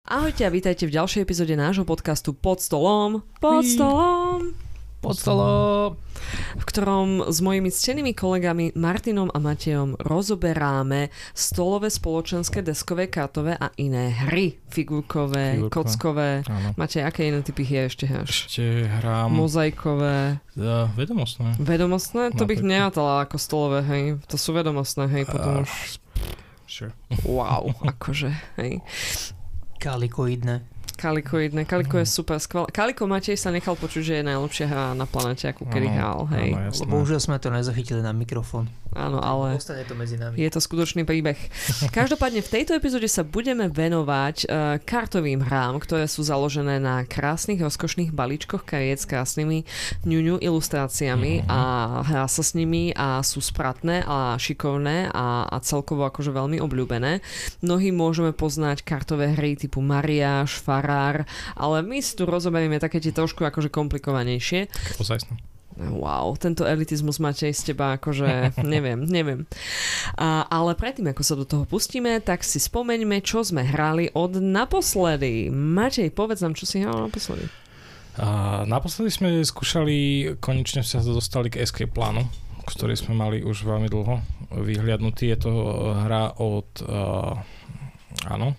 Ahojte a vítajte v ďalšej epizóde nášho podcastu Pod stolom. Pod stolom. Pod stolom. V ktorom s mojimi ctenými kolegami Martinom a Matejom rozoberáme stolové, spoločenské, deskové, kartové a iné hry. Figurkové, kockové. Áno. Matej, aké iné typy hier ešte hráš? Ešte hrám... Mozaikové. Vedomostné. Vedomostné? To bych nerátala ako stolové, hej. To sú vedomostné, hej. Potom už... Sure. Wow, akože, hej. Kalikoidné. Kaliko je super skvelé. Kaliko Matej sa nechal počuť, že je najlepšia hra na planete, ako kedy hral, hej. Bohužiaľ sme to nezachytili na mikrofón. Áno, ale ostane to medzi nami. Je to skutočný príbeh. Každopádne v tejto epizóde sa budeme venovať kartovým hrám, ktoré sú založené na krásnych, rozkošných balíčkoch kariet s krásnymi ňuňu ilustráciami a hrá sa s nimi a sú spratné a šikovné a celkovo akože veľmi obľúbené. Mnohí môžeme poznať kartové hry typu Mariáš, Farár, ale my si tu rozoberieme také tie trošku akože komplikovanejšie. Ozajstné. Wow, tento elitizmus Matej z teba, akože neviem. Ale predtým, ako sa do toho pustíme, tak si spomeňme, čo sme hrali od naposledy. Matej, povedz nám, čo si hral naposledy. Naposledy sme skúšali, konečne sa dostali k Escape plánu, ktorý sme mali už veľmi dlho vyhliadnutý. Je to hra od... áno.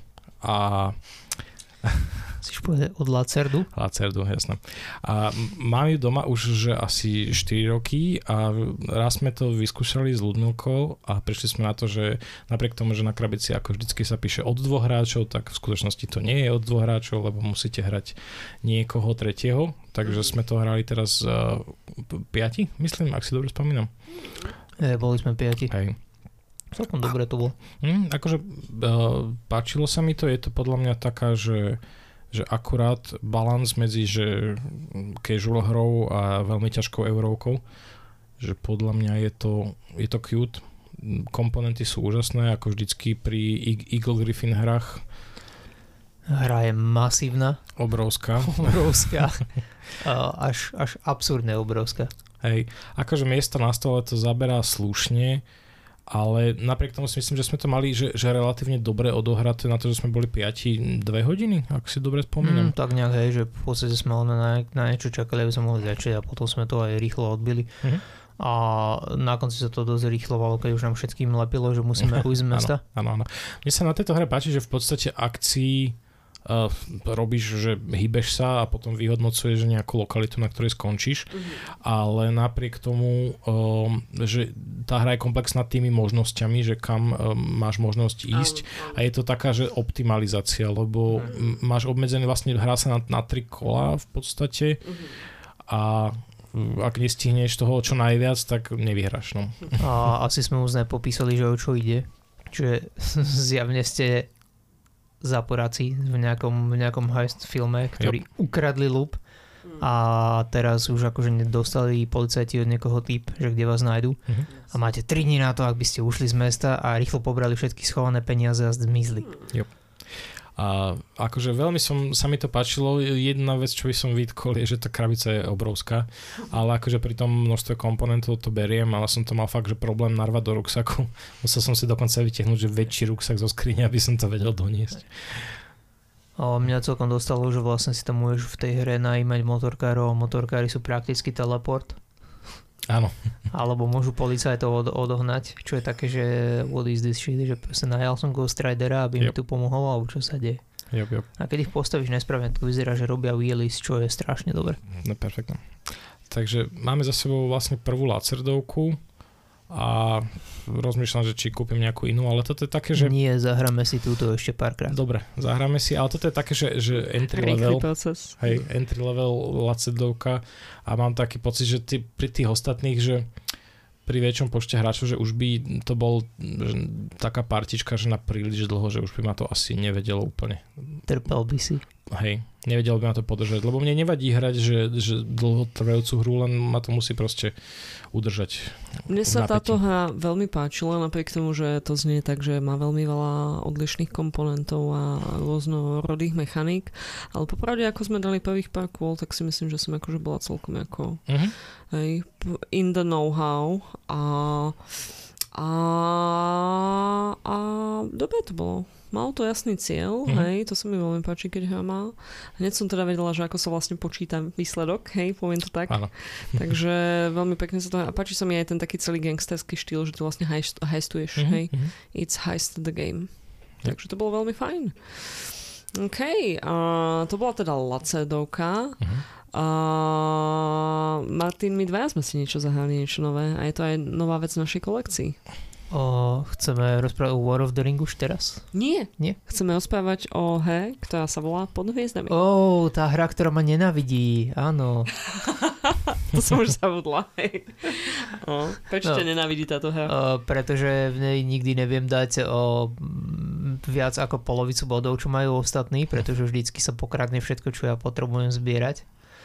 Chceš povedať od Lacerdu? Lacerdu, jasné. A mám ju doma už že asi 4 roky a raz sme to vyskúšali s Ľudmilkou a prišli sme na to, že napriek tomu, že na krabici ako vždycky sa píše od 2 hráčov, tak v skutočnosti to nie je od 2 hráčov, lebo musíte hrať niekoho tretieho. Takže sme to hrali teraz 5, myslím, ak si dobre spomínam. Boli sme 5. Hej. Celkom dobre to bolo. Akože páčilo sa mi to, je to podľa mňa taká, že akurát balans medzi že casual hrou a veľmi ťažkou eurovkou, že podľa mňa je to cute, komponenty sú úžasné, ako vždycky pri Eagle Griffin hrách. Hra je masívna. Obrovská. Až absurdne obrovská. Hej, akože miesta na stole to zaberá slušne, ale napriek tomu si myslím, že sme to mali že relatívne dobre odohraté na to, že sme boli 5 2 hodiny, ak si dobre spomínam. Tak nejak, hej, že v podstate sme na niečo čakali, aby sme mohli začať a potom sme to aj rýchlo odbili. A na konci sa to dosť rýchlovalo, keď už nám všetkým lepilo, že musíme ujsť z mesta. Áno. Mne sa na tejto hre páči, že v podstate akcií robíš, že hýbeš sa a potom vyhodnocuješ nejakú lokalitu, na ktorej skončíš, ale napriek tomu, že tá hra je komplexná tými možnosťami, že kam máš možnosť ísť a je to taká, že optimalizácia, lebo máš obmedzený, vlastne hrá sa na 3 kola v podstate a ak nestihneš toho čo najviac, tak nevyhráš. No. A asi sme už nepopísali, že o čo ide. Čiže zjavne ste záporáci v nejakom heist filme, ktorí ukradli lup a teraz už akože dostali policajti od niekoho tip, že kde vás nájdu a máte 3 dní na to, ak by ste ušli z mesta a rýchlo pobrali všetky schované peniaze a zmizli. A akože veľmi sa mi to páčilo. Jedna vec, čo by som vytkol, je, že tá krabica je obrovská, ale akože pri tom množstve komponentov to beriem, ale som to mal fakt, že problém narvať do ruksaku. Musel som si dokonca vytiahnuť, že väčší ruksak zo skrine, aby som to vedel doniesť. Mňa celkom dostalo, že vlastne si tam môžeš v tej hre najímať motorkárov a motorkári sú prakticky teleport. Áno. Alebo môžu policajtov odohnať, čo je také, že what is this shit, že najal som Ghost Ridera, aby mi tu pomohol, alebo čo sa deje. A keď ich postavíš nesprávne, to vyzerá, že robia wheelies, čo je strašne dobre. No perfektne. Takže máme za sebou vlastne prvú Lacerdovku a rozmýšľam, že či kúpim nejakú inú, ale toto je také, že... Nie, zahráme si túto ešte párkrát. Dobre, zahráme si, ale toto je také, že entry level. Hej, entry level Lacerdovka a mám taký pocit, že pri tých ostatných, že pri väčšom počte hráčov, že už by to bol taká partička, že na príliš dlho, že už by ma to asi nevedelo úplne. Trpel by si. Hej, nevedel by ma to podržať, lebo mne nevadí hrať, že dlhotrvajúcu hru, len ma to musí proste udržať. Mne sa táto hra veľmi páčila, napriek tomu, že to znie tak, že má veľmi veľa odlišných komponentov a rôznorodých mechaník, ale popravde, ako sme dali prvých pár kôl, tak si myslím, že som akože bola celkom ako hej, in the know-how a dobre to bolo. Mal to jasný cieľ, hej, to sa mi veľmi páči, keď ho mal. Hneď som teda vedela, že ako sa vlastne počíta výsledok, hej, poviem to tak. Áno. Takže veľmi pekne sa to... A páči sa mi aj ten taký celý gangsterský štýl, že ty vlastne heistuješ, hej. It's heist the game. Takže to bolo veľmi fajn. OK, to bola teda Lacedovka. Martin, my dvaja sme si niečo zahrali, niečo nové. A je to aj nová vec v našej kolekcii. Chceme rozprávať o War of the Ring už teraz? Nie. Chceme rozprávať o hre, ktorá sa volá Pod hviezdami. Tá hra, ktorá ma nenávidí, áno. To som už zabudla. Prečo ťa nenávidí táto hra? Pretože v nej nikdy neviem dať viac ako polovicu bodov, čo majú ostatní, pretože vždycky sa pokradne všetko, čo ja potrebujem zbierať.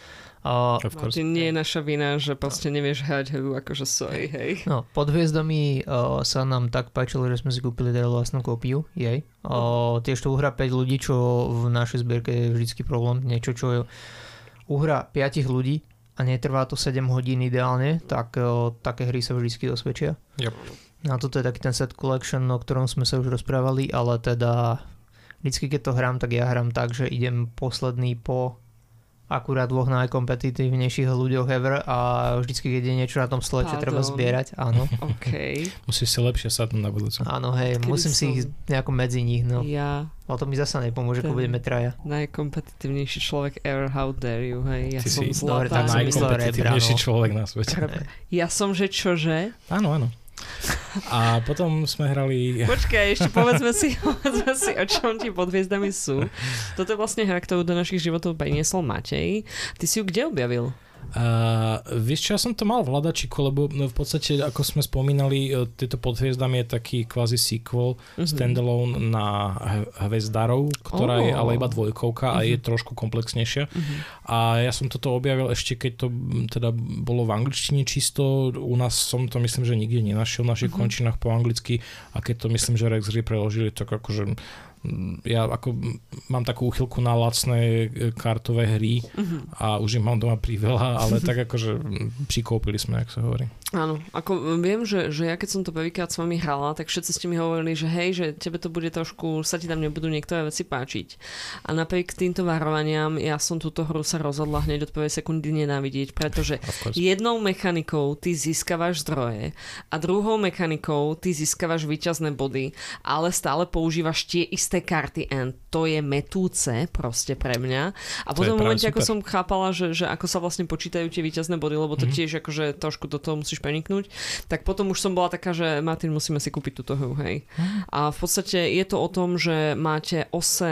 Martin, nie je naša vina, že proste nevieš hrať hru, akože sorry, hej. No, Pod hviezdami sa nám tak páčilo, že sme si kúpili teda vlastnú kópiu jej. Tiež to uhrá 5 ľudí, čo v našej zbierke je vždycky problém. Niečo, čo uhrá 5 ľudí a netrvá to 7 hodín ideálne, tak také hry sa vždycky dosvedčia. Yep. A toto je taký ten set collection, o ktorom sme sa už rozprávali, ale teda vždycky, keď to hrám, tak ja hrám tak, že idem posledný po akurát 2 najkompetitívnejších ľuďoch ever a vždycky, keď je niečo na tom stole, čo treba zbierať, áno. Okay. Musíš si lepšie sadnúť na budúcu. Áno, hej, musím si ich nejako medzi nich, no. Ja. Ale to mi zasa nepomôže, ako budeme traja. Najkompetitívnejší človek ever, how dare you, hej. Ja Ty som si zlatá. najkompetitívnejší človek na svete. Ja som, že čože? Áno. A potom sme hrali... Počkaj, ešte povedzme si, o čom ti Pod hviezdami sú. Toto je vlastne hra, ktorú do našich životov priniesol Matej. Ty si ju kde objavil? Vieš čo, ja som to mal v hľadačiku, lebo v podstate, ako sme spomínali, tieto Pod hviezdami je taký kvázi sequel, standalone na Hviezdarov, ktorá je ale iba 2 a je trošku komplexnejšia. A ja som toto objavil ešte, keď to teda bolo v angličtine čisto, u nás som to myslím, že nikde nenašiel v našich končinách po anglicky a keď to myslím, že Rex hry preložili, tak akože ja ako mám takú úchylku na lacné kartové hry a už ich mám doma priveľa, ale tak akože prikúpili sme, jak sa hovorí. Áno, ako viem, že ja keď som to prvýkrát s vami hrala, tak všetci ste mi hovorili, že hej, že tebe to bude trošku, sa ti tam nebudú niektoré veci páčiť. A napriek týmto varovaniam ja som túto hru sa rozhodla hneď od prvej sekundy nenávidieť, pretože jednou mechanikou ty získavaš zdroje a druhou mechanikou ty získavaš víťazné body, ale stále používaš tie isté karty and to je metúce proste pre mňa. A potom v momente, ako som chápala, že ako sa vlastne počítajú tie víťazné body, lebo to tiež akože trošku do toho musíš preniknúť, tak potom už som bola taká, že Martin, musíme si kúpiť túto hru, hej. A v podstate je to o tom, že máte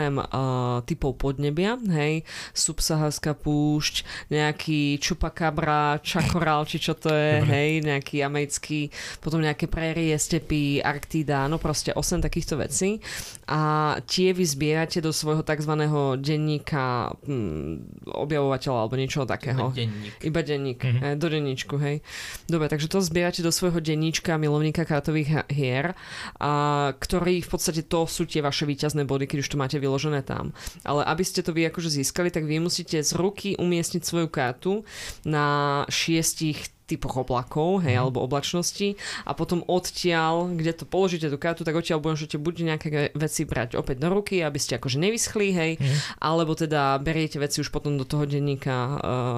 8 typov podnebia, hej, subsaharská púšť, nejaký čupakabra, čakoral, či čo to je, hej, nejaký americký, potom nejaké prérie, stepy, Arktída, no proste 8 takýchto vecí. A tie vy zbierate do svojho takzvaného denníka objavovateľa alebo niečoho takého. Iba denník. Do denníčku, hej. Dobre, takže to zbierate do svojho denníčka milovníka kartových hier, ktorý v podstate to sú tie vaše víťazné body, keď už to máte vyložené tam. Ale aby ste to vy akože získali, tak vy musíte z ruky umiestniť svoju kartu na 6 typoch oblakov, hej, alebo oblačnosti a potom odtiaľ, kde to položíte tú kartu, tak odtiaľ môžete buď nejaké veci brať opäť do ruky, aby ste akože nevyschli, hej, alebo teda beriete veci už potom do toho denníka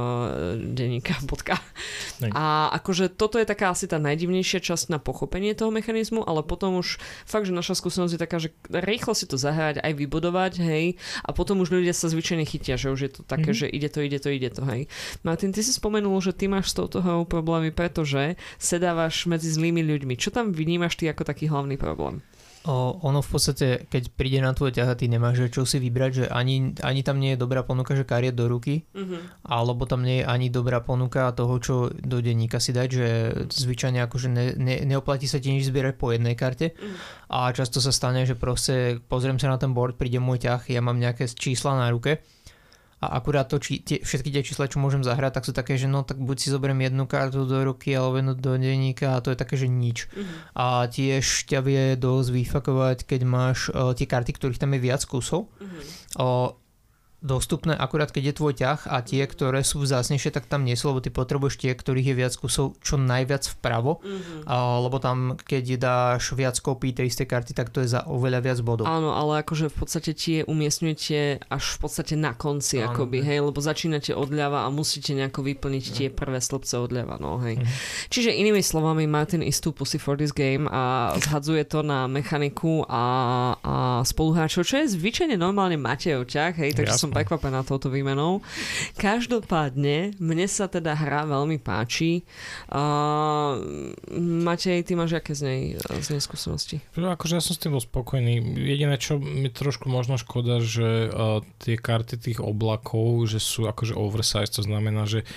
bodka. A akože toto je taká asi tá najdivnejšia časť na pochopenie toho mechanizmu, ale potom už fakt, že naša skúsenosť je taká, že rýchlo si to zahrať, aj vybudovať, hej, a potom už ľudia sa zvyčajne chytia, že už je to také, že ide to, hej. Martin, ty si spomenul, že ty máš s touto problémy, pretože sedávaš medzi zlými ľuďmi. Čo tam vnímaš ty ako taký hlavný problém? Ono v podstate, keď príde na tvoj ťah a ty nemáš čo si vybrať, že ani tam nie je dobrá ponuka, že kariet do ruky, alebo tam nie je ani dobrá ponuka toho, čo do denníka si dať, že zvyčajne akože neoplatí sa ti nič zbierať po jednej karte a často sa stane, že proste pozriem sa na ten board, príde môj ťah, ja mám nejaké čísla na ruke a akurát to, všetky tie čísla, čo môžem zahrať, tak sú také, že no tak buď si zoberiem jednu kartu do ruky alebo jednu do denníka a to je také, že nič. A tiež ťa vie dosť vyfakovať, keď máš tie karty, ktorých tam je viac kusov. dostupné akurát keď je tvoj ťah a tie, ktoré sú vzácnejšie, tak tam nie sú, lebo ty potrebuješ tie, ktorých je viac kusov čo najviac vpravo, lebo tam keď dáš viac kópií tej istej karty, tak to je za oveľa viac bodov. Áno, ale akože v podstate tie umiestňujete až v podstate na konci, akoby, hej, lebo začínate odľava a musíte nejako vyplniť tie prvé slupce odľava, no hej. Čiže inými slovami, Martin istú pussy for this game a zhadzuje to na mechaniku a spoluhráčov, čo je zvyčajne normálne Matejov ťah, hej, takže som prekvapená touto výmenou. Každopádne, mne sa teda hra veľmi páči. Matej, ty máš aké z nej skúsenosti? Akože ja som s tým bol spokojný. Jediné, čo mi trošku možno škoda, že tie karty tých oblakov, že sú akože oversize, to znamená, že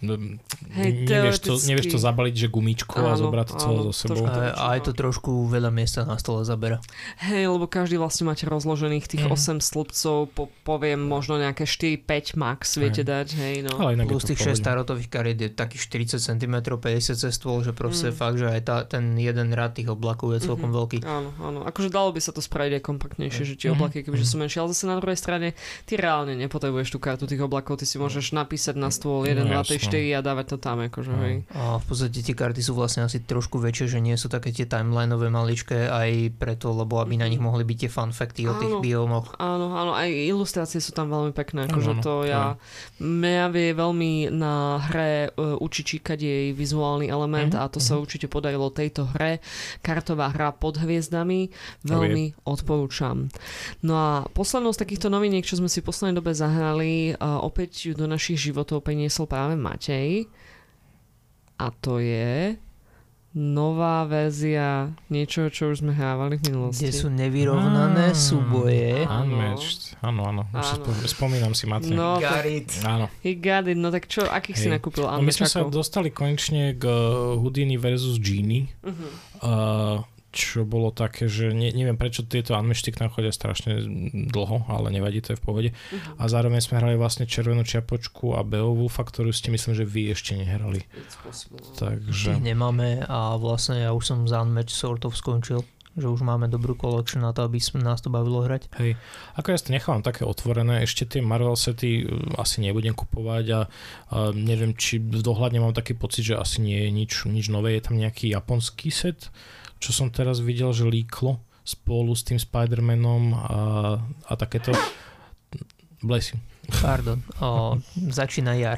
nevieš to zabaliť, že gumičko a zobrať to celé so sebou. A aj to trošku veľa miesta na stole zabera. Hej, lebo každý vlastne máte rozložených tých 8 slupcov, poviem možno nejaké 4-5 max, viete dať, hej, no. Plus tých 6 tarotových kariet je takých 40 cm, 50 cez stôl, že proste fakt, že aj ten jeden rad tých oblakov je celkom veľký. Áno, akože dalo by sa to spraviť aj kompaktnejšie, že tie oblaky, kebyže sú menšie, ale zase na druhej strane ty reálne nepotrebuješ tú kartu tých oblakov, ty si môžeš napísať na stôl 1, 2, 3, 4 a dávať to tam, akože, hej. A v podstate tie karty sú vlastne asi trošku väčšie, že nie sú také tie timelineové maličké aj preto, lebo aby na nich mohli byť tie fun facty o tých biomoch. Áno, aj ilustrácie sú tam veľmi pekné, akože mňa vie veľmi na hre učiť čítať jej vizuálny element a to sa určite podarilo tejto hre. Kartová hra pod hviezdami, veľmi odporúčam. No a poslednou z takýchto noviniek, čo sme si v poslednej dobe zahrali, opäť ju do našich životov priniesol práve Matej a to je nová verzia niečoho, čo už sme hrávali v minulosti. Kde sú nevyrovnané súboje. Áno. Spomínam si, Matej. No, He got it. No tak čo, akých si nakúpil? My sme sa dostali konečne k Houdini versus Genie. Čo bolo také, že neviem prečo tieto unmatched k nám chodia strašne dlho, ale nevadí, to je v pohode. A zároveň sme hrali vlastne Červenú čiapočku a Beowulfa, ktorú ste myslím, že vy ešte nehrali. Takže... Nemáme a vlastne ja už som za unmatched sort of skončil, že už máme dobrú collection na to, aby nás to bavilo hrať. Hej, ako ja to nechávam také otvorené, ešte tie Marvel sety asi nebudem kupovať a neviem, či v dohľadne mám taký pocit, že asi nie je nič nové, je tam nejaký japonský set, čo som teraz videl, že líklo spolu s tým Spider-Manom a takéto. Bless you. Pardon. Začína jar.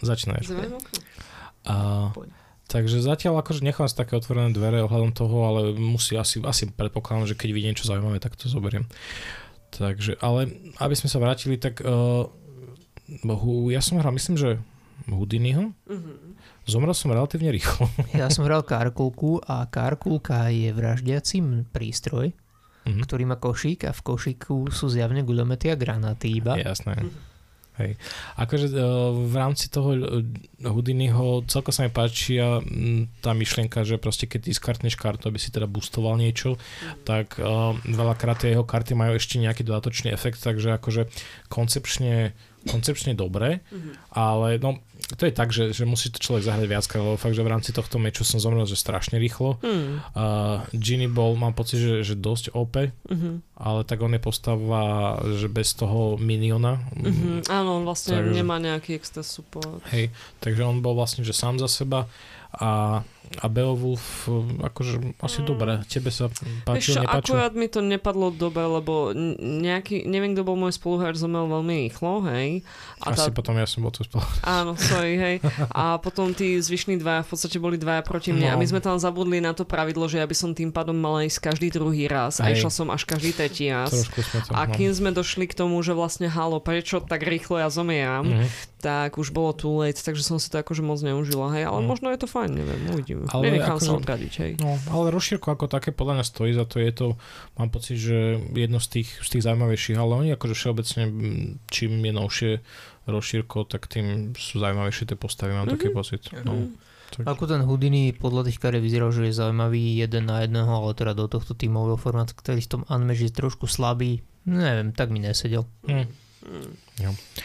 Takže zatiaľ akože nechám si také otvorené dvere ohľadom toho, ale musí asi predpokladám, že keď vidím niečo zaujímavé, tak to zoberiem. Takže, ale aby sme sa vrátili, tak ja som hral, myslím, že Houdiniho. Zomrel som relatívne rýchlo. Ja som hral Karkulku a Karkulka je vraždiaci prístroj, ktorý má košík a v košíku sú zjavne guľomety a granáty iba. Jasné. Hej. Akože v rámci toho Houdiniho celko sa mi páči tá myšlienka, že proste keď diskartneš kartu, aby si teda boostoval niečo, tak veľakrát tie jeho karty majú ešte nejaký dodatočný efekt, takže akože koncepčne dobré, ale no to je tak, že musí to človek zahrať viackrát, lebo fakt, že v rámci tohto meču som zomrel, že strašne rýchlo. Genie bol, mám pocit, že dosť OP, ale tak on je postava, že bez toho miniona. Áno, on vlastne nemá nejaký extra support. Hej, takže on bol vlastne, že sám za seba a Beowulf akože asi dobre. Tebe sa páčilo, nepáčilo? Akurát mi to nepadlo dobre, lebo neviem, kto bol môj spoluhráč, zomrel veľmi rýchlo, hej. Asi potom ja som bol tu spoluhráč. Áno, sorry, hej. A potom tí zvyšní dvaja v podstate boli dvaja proti mne. A my sme tam zabudli na to pravidlo, že ja by som tým pádom mala ísť každý druhý raz. A išla som až každý tretí raz. A kým sme došli k tomu, že vlastne halo, prečo tak rýchlo ja zomieram, tak už bolo too late, takže som si to akože moc neužila, hej. Ale možno je to fajn, neviem, uvidíme. Nenechám sa odradiť, hej. No, ale rozšírko ako také podľa mňa stojí za to, je to, mám pocit, že jedno z tých zaujímavejších, ale oni akože všeobecne, čím je novšie rozšírko, tak tým sú zaujímavejšie tie postavy, mám taký pocit. No. Ako ten Houdini podľa tých kariet vyzeral, že je zaujímavý jeden na jedného, ale teda do tohto tímového formátu, ktorý v tom Unmatched je trošku slabý, neviem, tak mi nesedel. Jo.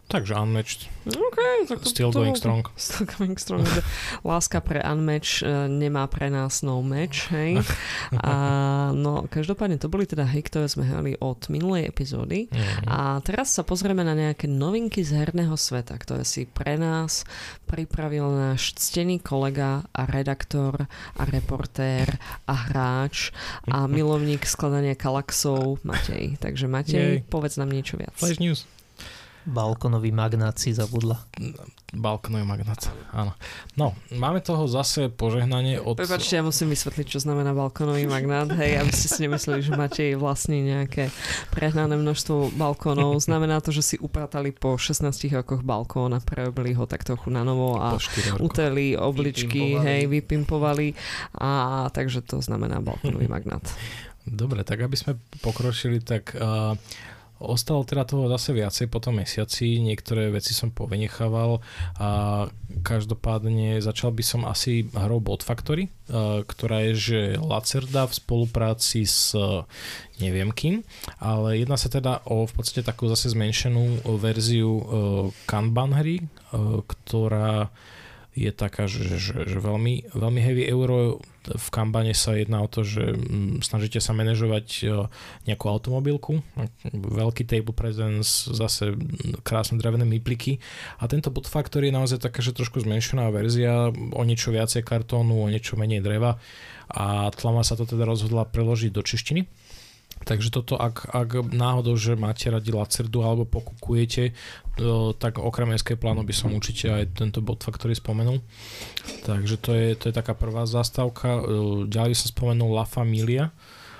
Takže Unmatched. Okay, tak Still going strong. Still going strong. Láska pre Unmatched nemá pre nás no match, hej. A no, každopádne to boli teda hry, ktoré sme hrali od minulej epizódy. A teraz sa pozrieme na nejaké novinky z herného sveta, ktoré si pre nás pripravil náš ctený kolega a redaktor a reportér a hráč a milovník skladania kalaxov Matej. Takže Matej, povedz nám niečo viac. Flash News. Balkonový magnát si zabudla. Balkonový magnát, áno. No, máme toho zase požehnanie od... Prepáčte, ja musím vysvetliť, čo znamená balkonový magnát, hej, aby ste si nemysleli, že máte vlastní nejaké prehnané množstvo balkónov. Znamená to, že si upratali po 16 rokoch balkón a preobili ho tak trochu na novo a utreli obličky, vypimpovali a takže to znamená balkonový magnát. Dobre, tak aby sme pokročili, tak... Ostalo teda toho zase viacej po tom mesiaci, niektoré veci som povynechával a každopádne začal by som asi hrou Bot Factory, ktorá je že Lacerda v spolupráci s neviem kým, ale jedná sa teda o v podstate takú zase zmenšenú verziu Kanban hry, ktorá je taká, že veľmi, veľmi heavy euro. V Kanbane sa jedná o to, že snažíte sa manažovať nejakú automobilku, veľký table presence, zase krásne drevené mypliky a tento Bot Factory je naozaj taká, že trošku zmenšená verzia, o niečo viacej kartónu, o niečo menej dreva a Tlama sa to teda rozhodla preložiť do češtiny. Takže toto, ak náhodou, že máte radi Lacerdu alebo pokukujete, tak okrem SK plánu by som určite aj tento Bot Factory spomenul. Takže to je taká prvá zastávka. Ďalej som spomenul La Familia.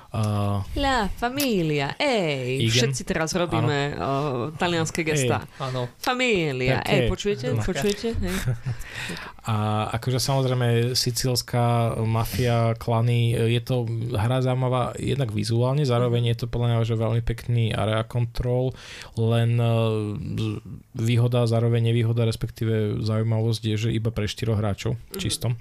La Familia, všetci teraz robíme talianské gestá. Áno. Familia, počujete? Počujete? A akože samozrejme sicílska mafia, klany, je to hra zaujímavá jednak vizuálne, zároveň je to podľa mňa že veľmi pekný area control, len výhoda, zároveň nevýhoda, respektíve zaujímavosť je, že iba pre 4 hráčov, čisto.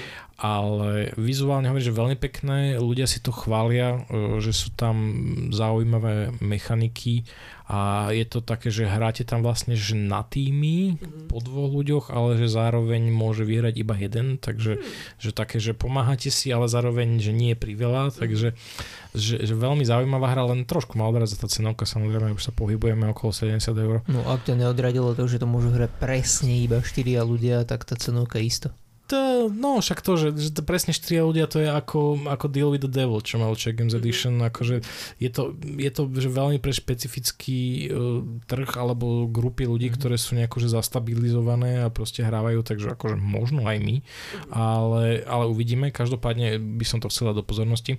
Ale vizuálne hovorím, že veľmi pekné, ľudia si to chvália, že sú tam zaujímavé mechaniky a je to také, že hráte tam vlastne že na týmy po 2 ľuďoch, ale že zároveň môže vyhrať iba jeden, takže že také, že pomáhate si, ale zároveň, že nie je priveľa, takže že veľmi zaujímavá hra, len trošku ma odradza tá cenovka, samozrejme už sa pohybujeme okolo 70 €. No ak ťa neodradilo to, že to môžu hrať presne iba 4 ľudia, tak tá cenovka je isto. No však to, že to presne 4 ľudia, to je ako Deal with the Devil, čo mal Czech Games Edition, akože je to že veľmi pre špecifický trh alebo grupy ľudí, ktoré sú nejako že zastabilizované a proste hrávajú, takže akože možno aj my, ale uvidíme, každopádne by som to chcel dať do pozornosti.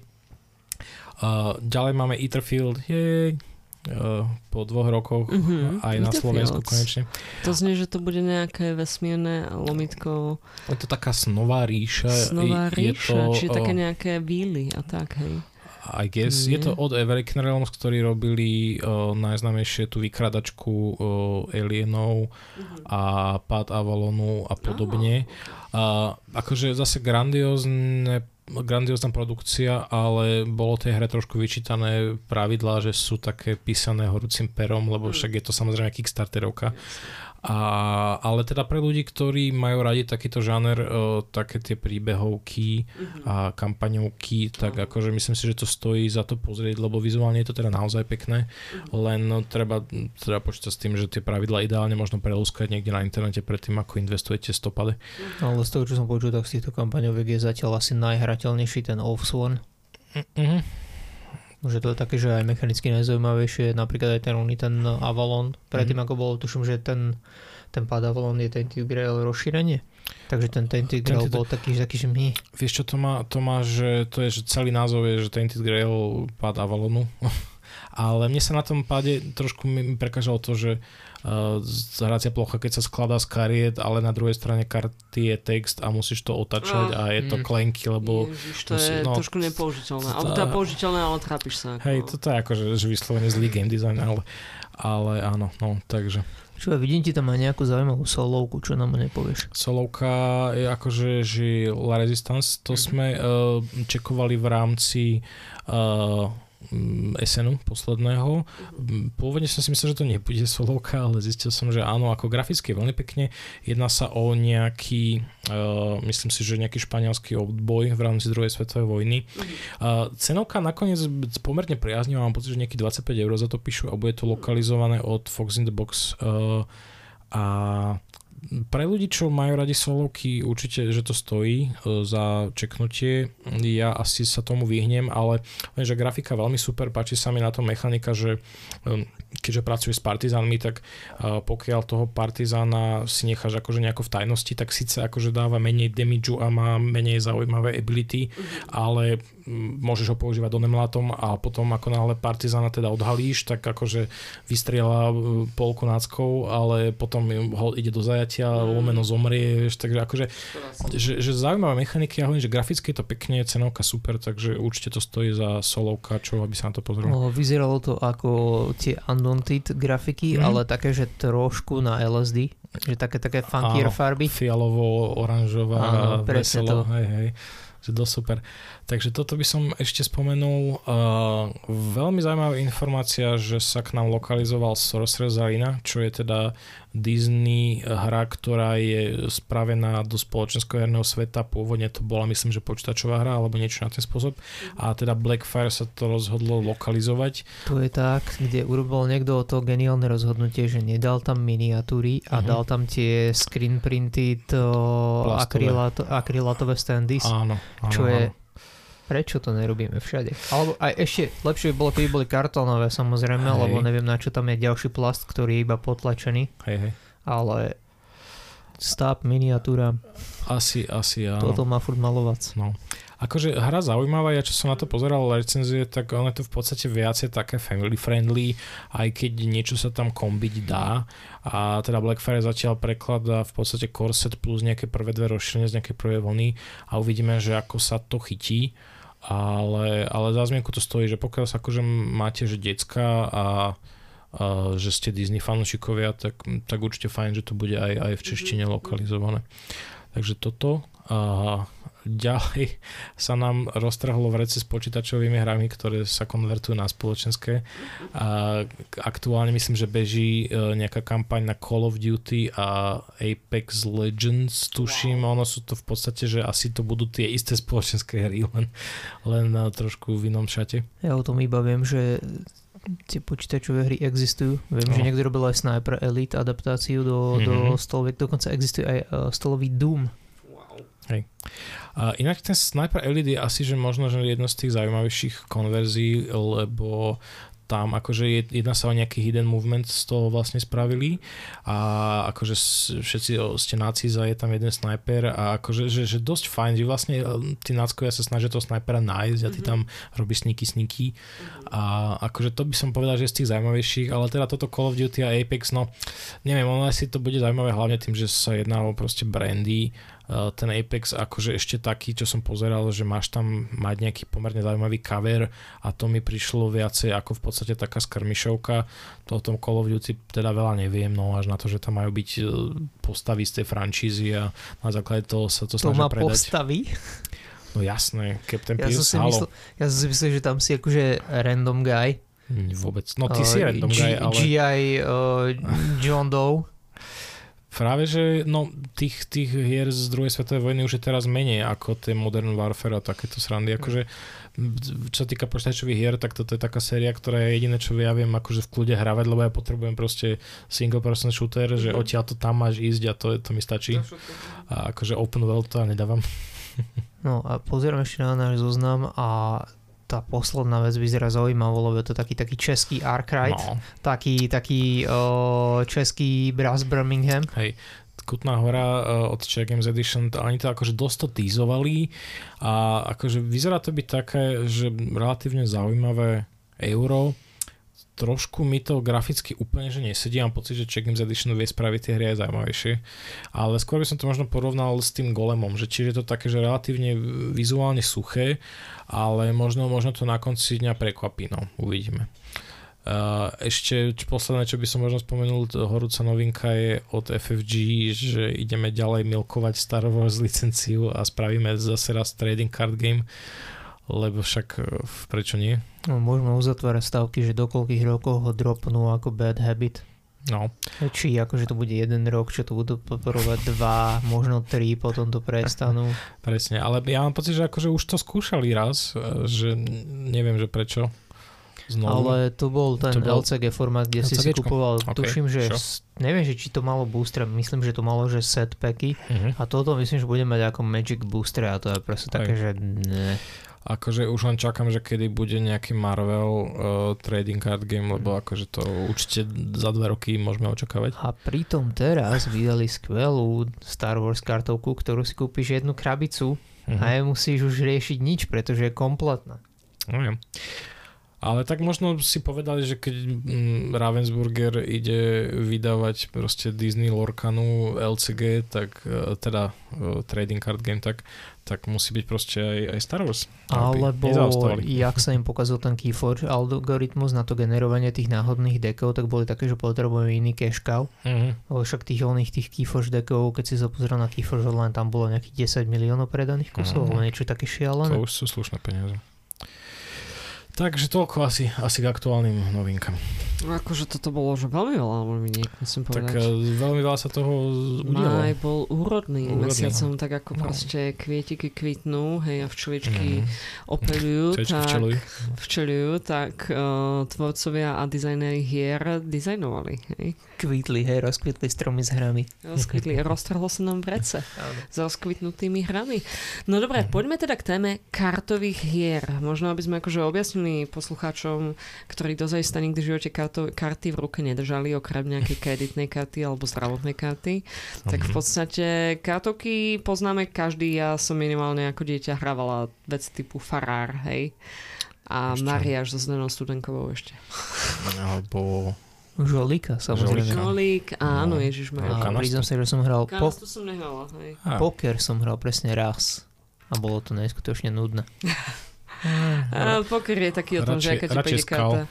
Ďalej máme Etherfield, po 2 rokoch aj na Slovensku konečne. To znie, že to bude nejaké vesmírne lomitko. Je to taká snová ríša. Čiže také nejaké víly a tak, hej. I guess. Je to od American Realms, ktorí robili najznámejšie tú vykradačku Alienov a Pád Avalonu a podobne. Akože zase grandiózna produkcia, ale bolo tej hre trošku vyčítané pravidlá, že sú také písané horúcim perom, lebo však je to samozrejme Kickstarterovka. Ale teda pre ľudí, ktorí majú radi takýto žáner, také tie príbehovky a kampaňovky, tak akože myslím si, že to stojí za to pozrieť, lebo vizuálne je to teda naozaj pekné, len treba počítať s tým, že tie pravidlá ideálne možno prelúskať niekde na internete predtým, ako investujete stopade. Ale z toho, čo som počul, tak z týchto kampaňoviek je zatiaľ asi najhrateľnejší ten Oathsworn. Že to je také, že aj mechanicky najzaujímavejšie, napríklad aj ten Avalon, predtým ako bolo, tuším, že ten Pád Avalon je Tainted Grail rozšírenie. Takže ten Tainted Grail bol taký, že my... Vieš čo to má, že to je, že celý názov je, že Tainted Grail Pád Avalonu. Ale mne sa na tom páde trošku mi prekážalo to, že hracia plocha, keď sa skladá z kariet, ale na druhej strane karty je text a musíš to otačať a je to klenky, lebo... Ježiš, to je trošku nepoužiteľné. Alebo to je použiteľné, ale trápiš sa. Hej, toto je akože vyslovene zlý game design, ale áno, no, takže... Čo ja vidím ti tam aj nejakú zaujímavú solovku, čo nám nepovieš? Solovka je akože že La Resistance, to sme čekovali v rámci SN-u posledného. Pôvodne som si myslel, že to nebude solovka, ale zistil som, že áno, ako graficky veľmi pekne. Jedná sa o nejaký, myslím si, že nejaký španielský odboj v rámci druhej svetovej vojny. Cenovka nakoniec pomerne priaznivá, mám pocit, že nejaký 25 € za to píšu a bude to lokalizované od Fox in the Box a pre ľudí, čo majú radi solovky, určite, že to stojí za čeknutie. Ja asi sa tomu vyhnem, ale že grafika veľmi super, páči sa mi na to mechanika, že keďže pracuješ s partizánmi, tak pokiaľ toho partizána si necháš akože nejako v tajnosti, tak síce akože dáva menej damageu a má menej zaujímavé ability, ale môžeš ho používať do nemlátom a potom ako náhle partizána teda odhalíš, tak akože vystrieľa polku náckov, ale potom ho ide do zajatia, lomeno zomrie, vieš, takže akože že zaujímavé mechaniky, ja hovorím, že graficky je to pekne, cenovka super, takže určite to stojí za solovka, čo by sa na to pozrel. Vyzeralo to ako tie Undaunted grafiky, ale také, že trošku na LSD, že také funkier farby. Fialovo, oranžová, veselo, hej. Že dosť super. Takže toto by som ešte spomenul. Veľmi zaujímavá informácia, že sa k nám lokalizoval Sorcerer's Arena, čo je teda Disney hra, ktorá je spravená do spoločenského herného sveta. Pôvodne to bola, myslím, že počítačová hra alebo niečo na ten spôsob. A teda Blackfire sa to rozhodlo lokalizovať. To je tak, kde urobil niekto to geniálne rozhodnutie, že nedal tam miniatúry a dal tam tie screen printed akrylátové standy. Áno. Čo je... Prečo to nerobíme všade? Alebo aj ešte lepšie by bolo, keby boli kartónové samozrejme, lebo neviem, na čo tam je ďalší plast, ktorý je iba potlačený. Hej. Ale stop miniatúra. Asi áno. Toto má furt malovať. No. Akože hra zaujímavá, ja čo som na to pozeral recenzie, tak ono je to v podstate viacej také family friendly, aj keď niečo sa tam kombiť dá. A teda Blackfire zatiaľ prekladá v podstate core set plus nejaké prvé dve rozšírenia z nejakej prvej vlny a uvidíme, že ako sa to chytí. Ale za zmienku to stojí, že pokiaľ sa akože máte, že decka a že ste Disney fanúšikovia, tak určite fajn, že to bude aj v češtine lokalizované. Takže toto. Ďalej sa nám roztrhlo v rece s počítačovými hrami, ktoré sa konvertujú na spoločenské. Aktuálne myslím, že beží nejaká kampaň na Call of Duty a Apex Legends, tuším. Ono sú to v podstate, že asi to budú tie isté spoločenské hry, len trošku v inom šate. Ja o tom iba viem, že tie počítačové hry existujú. Viem, že niekto robil aj Sniper Elite adaptáciu do stoloviek, dokonca existuje aj stolový Doom. Hej. Inak ten Sniper Elite je asi, že možno že jedna z tých zaujímavejších konverzií, lebo tam akože jedná sa o nejaký hidden movement z toho vlastne spravili a akože všetci ste náciza, je tam jeden sniper a akože že dosť fajn, že vlastne tí náckovia sa snažia toho snipera nájsť a ty tam robíš sneaky a akože to by som povedal, že z tých zaujímavejších, ale teda toto Call of Duty a Apex, no neviem, ono asi to bude zaujímavé hlavne tým, že sa jedná o proste brandy. Ten Apex akože ešte taký, čo som pozeral, že máš tam mať nejaký pomerne zaujímavý cover a to mi prišlo viacej ako v podstate taká skirmishovka. To o tom Call of Duty teda veľa neviem, no až na to, že tam majú byť postavy z tej franšízy a na základe toho sa to snažia predať. To má postavy? No jasné, Captain Pierce, halo. Ja som si myslel, že tam si akože random guy. Vôbec, no ty si random guy, ale... G.I. John Doe. Práve, že no, tých hier z druhej svetovej vojny už je teraz menej ako tie Modern Warfare a takéto srandy. Akože, čo sa týka počítačových hier, tak toto je taká séria, ktorá je jediné, čo ja viem akože v kľude hravať, lebo ja potrebujem proste single person shooter, že odtiaľ to tam máš ísť a to mi stačí. A akože open world to ja nedávam. No a pozerám ešte na náš zoznam a tá posledná vec vyzerá zaujímavo, lebo je to taký český Arkwright, taký český Brass Birmingham. Hej, Kutná hora od Czech Games Edition, oni to akože dosť to teasovali a akože vyzerá to byť také, že relatívne zaujímavé euro. Trošku mi to graficky úplne že nesedí, mám pocit, že Czech Games Edition vie spraviť tie hry aj zaujímavejšie, ale skôr by som to možno porovnal s tým Golemom, že čiže je to také, že relatívne vizuálne suché, ale možno to na konci dňa prekvapí, no, uvidíme. Ešte posledné, čo by som možno spomenul, horúca novinka je od FFG, že ideme ďalej milkovať Star Wars licenciu a spravíme zase raz trading card game, lebo však prečo nie? No, môžeme uzatvárať stavky, že do koľkých rokov ho dropnú ako bad habit. No. Či akože to bude 1 rok, čo to budú podporovať 2, možno 3, potom to prestanú. Presne, ale ja mám pocit, že akože už to skúšali raz, že neviem, že prečo. Znovu. Ale to bol ten LCG formát, kde si kupoval, tuším, že neviem, že či to malo booster, myslím, že to malo, že set packy a toto myslím, že bude mať ako Magic booster a to je proste také, že ne. Akože už len čakám, že kedy bude nejaký Marvel trading card game, lebo akože to určite za 2 roky môžeme očakávať. A pritom teraz vydali skvelú Star Wars kartovku, ktorú si kúpiš jednu krabicu a nemusíš už riešiť nič, pretože je kompletná. Neviem. Ale tak možno si povedali, že keď Ravensburger ide vydávať proste Disney Lorcanu LCG, tak teda trading card game, tak musí byť proste aj Star Wars. Alebo jak sa im pokazil ten Keyforge algoritmus na to generovanie tých náhodných dekov, tak boli také, že potrebujeme iný cash cow. Však tých Keyforge dekov, keď si sa pozrel na Keyforge Online, tam bolo nejakých 10 miliónov predaných kusov, alebo niečo také šialené. To už sú slušné peniaze. Takže toľko asi k aktuálnym novinkám. Akože toto bolo že veľmi veľa noviniek, musím povedať. Tak veľmi veľa sa toho udialo. Maj bol úrodný mesiacom, tak ako proste kvietiky kvitnú, hej, a včeličky opelujú, včelujú, tak tvorcovia a dizajneri hier dizajnovali, hej. Kvítli, hej, rozkvitli stromy s hrami. Roztrhlo sa nám v rece s rozkvitnutými hrami. No dobré, poďme teda k téme kartových hier. Možno, aby sme akože objasnili poslucháčom, ktorí dozajista nikdy v živote karty v ruke nedržali, okrem nejakej kreditnej karty alebo zdravotnej karty. Tak v podstate kartovky poznáme každý. Ja som minimálne ako dieťa hrávala veci typu farár, hej. A Mariáš so Zdenou Studenkovou ešte. Alebo Žolíka, samozrejme. Žolík, áno, ježišmarja. Priznám sa, že som hral Kanastu som nehrala, hej. Poker som hral presne raz. A bolo to neskutočne nudné. Poker je taký o tom, že aká ti príde karta.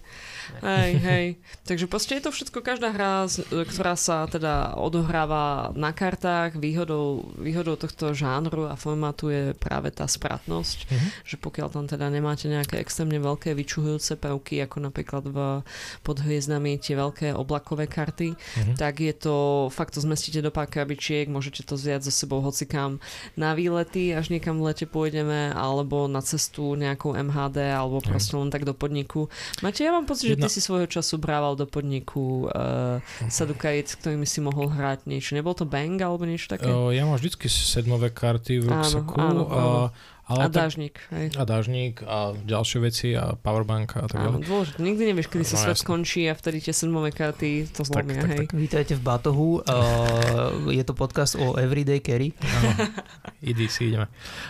Hej. Takže proste je to všetko, každá hra, ktorá sa teda odohráva na kartách. Výhodou tohto žánru a formátu je práve tá spratnosť, že pokiaľ tam teda nemáte nejaké extrémne veľké vyčuhujúce prvky, ako napríklad pod hviezdami tie veľké oblakové karty, tak je to, fakt to zmestíte do pár krabičiek, môžete to vziať so sebou hocikam na výlety, až niekam v lete pôjdeme, alebo na cestu nejakou MHD, alebo proste len tak do podniku. Máte, ja mám pocit, že ty si svojho času brával do podniku Sadukajit, s ktorými si mohol hrať niečo. Nebol to Bang alebo niečo také? Ja mám vždycky sedmové karty v ruksaku. A dážnik. A dážnik a ďalšie veci a powerbank a tak ďalej. Dôležité. Nikdy nevieš, kedy sa svet skončí a vtedy tie sedmové karty to zlomia. Tak. Vítajte v Batohu. Je to podcast o Everyday Carry. EDC ideme.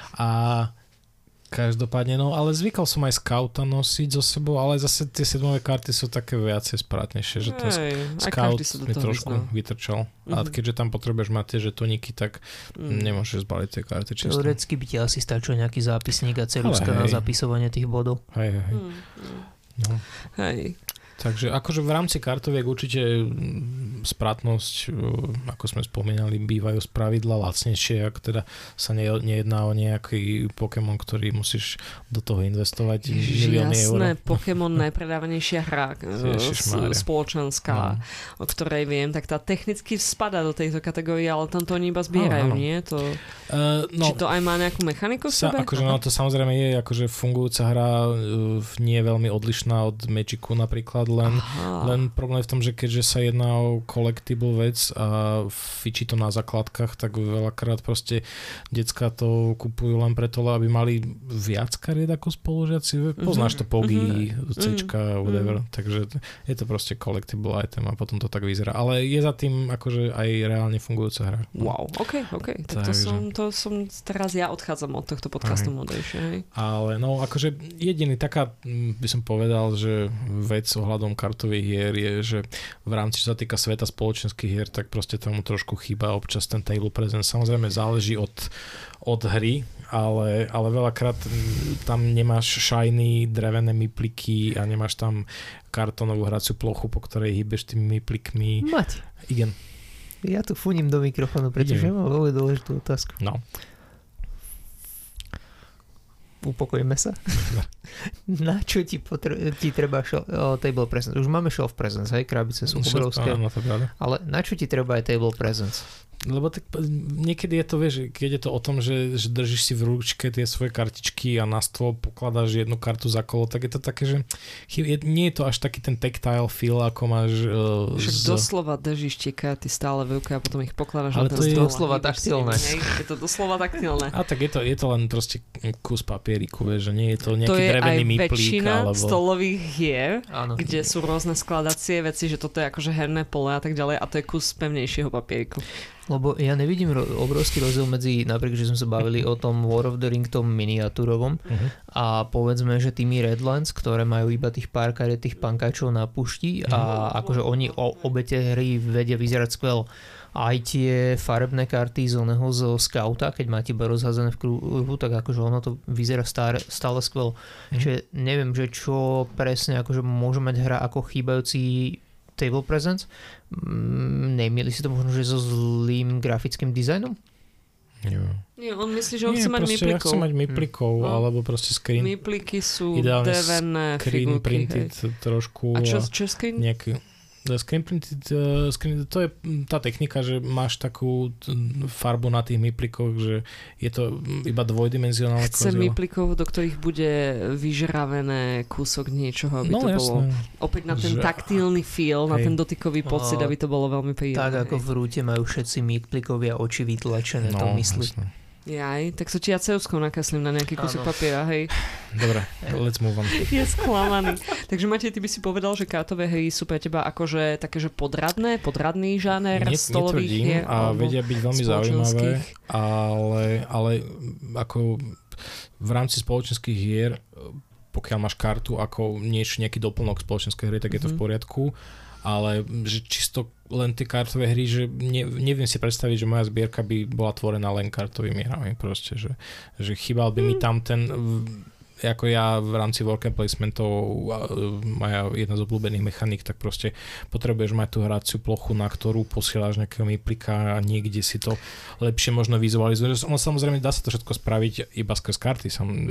A každopádne, no ale zvykal som aj Scouta nosiť so sebou, ale zase tie sedmové karty sú také viacej sprátnejšie, že ten Scout mi trošku vytrčal. A keďže tam potrebuješ mať tie žetoníky, tak nemôžeš zbaliť tie karty čisto. Teoreticky by ti asi stačil nejaký zápisník a ceruska na zapisovanie tých bodov. Hej. No. Hej. Takže akože v rámci kartoviek určite spratnosť, ako sme spomínali, bývajú spravidla lacnejšie, ak teda sa nejedná o nejaký Pokémon, ktorý musíš do toho investovať milióny eur. Jasné, Pokémon najpredávanejšia hra spoločenská, o ktorej viem, tak tá technicky spadá do tejto kategórie, ale tam to oni iba zbierajú, nie? Či to aj má nejakú mechaniku v sebe? Akože to samozrejme je akože fungujúca hra, nie je veľmi odlišná od Magicu napríklad, len problém je v tom, že keďže sa jedná o collectible vec a fičí to na základkách, tak veľakrát proste decká to kupujú len preto, aby mali viac kariet ako spolužiaci. Poznáš to Pogy, Cčka, whatever. Takže je to proste collectible item a potom to tak vyzerá. Ale je za tým akože aj reálne fungujúca hra. Wow, ok. Tak to som teraz ja odchádzam od tohto podcastu modejšie. Ale no akože jediný taká, by som povedal, že vec ohľadom kartových hier je, že v rámci, čo sa týka sveta spoločenských hier, tak proste tomu trošku chýba občas ten table presence. Samozrejme záleží od hry, ale veľakrát tam nemáš shiny drevené mypliky a nemáš tam kartónovú hraciu plochu, po ktorej hýbeš tými myplikmi. Mať. Igen. Ja tu funím do mikrofónu, pretože mám veľmi dôležitú otázku. No. upokojíme sa. Na čo ti treba table presence? Už máme shelf presence, hej, krabice sú obrovské. Ale na čo ti treba aj table presence? Lebo tak niekedy je to, vieš, keď je to o tom, že držíš si v ručke tie svoje kartičky a na stôl pokladáš jednu kartu za kolo, tak je to také, že nie je to až taký ten tactile feel, ako máš... Však doslova držíš tie karty stále v ruke a potom ich pokladáš na ten stôl. Ale to je doslova taktilné. Je to doslova taktilné. A tak je to len proste kus papieriku, vieš, že nie je to nejaký drevený myplík. To je aj väčšina alebo... stolových hier, áno, kde sú rôzne skladacie veci, že toto je akože herné pole a tak ďalej a to je kus pevnejšieho papieriku. Lebo ja nevidím obrovský rozdiel medzi, napríklad, že sme sa bavili o tom War of the Ring, tom miniatúrovom a povedzme, že tými Redlands, ktoré majú iba tých pár kariet, tých pankáčov na pušti a akože oni obe tie hry vedia vyzerať skvelo. Aj tie farebné karty z oného zo Scouta, keď máte iba rozházené v kruhu, tak akože ono to vyzerá stále skvelo. Čiže neviem, že čo presne akože môže mať hra ako chýbajúci table presence. Nemieli si to možno, že so zlým grafickým dizajnom? Nie, on myslí, že on chce mať myplikov. Ja chcem mať myplikov, alebo proste screen. Mypliky sú drevené screen figurky. Printed trošku. A čo screen? Nejaký screen printed, to je tá technika, že máš takú farbu na tých myplikoch, že je to iba dvojdimenzionálne. Chce myplikov, do ktorých bude vyžravené kúsok niečoho, aby to bolo opäť na ten taktilný feel, na ten dotykový pocit, aby to bolo veľmi príjemné. Tak ako v rúte majú všetci myplikovia oči vytlačené, to myslí. Jasné. Jaj, tak so ti ja ceuskou nakreslím na nejaký kúsok papiera, hej. Dobre, let's move on. Je sklamaný. Takže Matej, ty by si povedal, že kartové hry sú pre teba akože také, že podradný žáner stolových hier. A vedia byť veľmi zaujímavé, ale ako v rámci spoločenských hier, pokiaľ máš kartu ako nejaký doplnok spoločenskej hry, tak je to v poriadku. Ale že čisto len tie kartové hry, že neviem si predstaviť, že moja zbierka by bola tvorená len kartovými hrami proste, že chýbal by mi tam ten, ako ja v rámci work and placementov, moja jedna z obľúbených mechaník, tak proste potrebuješ mať tú hraciu plochu, na ktorú posielaš nejakého myplika a niekde si to lepšie možno vizualizuješ. Samozrejme dá sa to všetko spraviť iba skrz karty,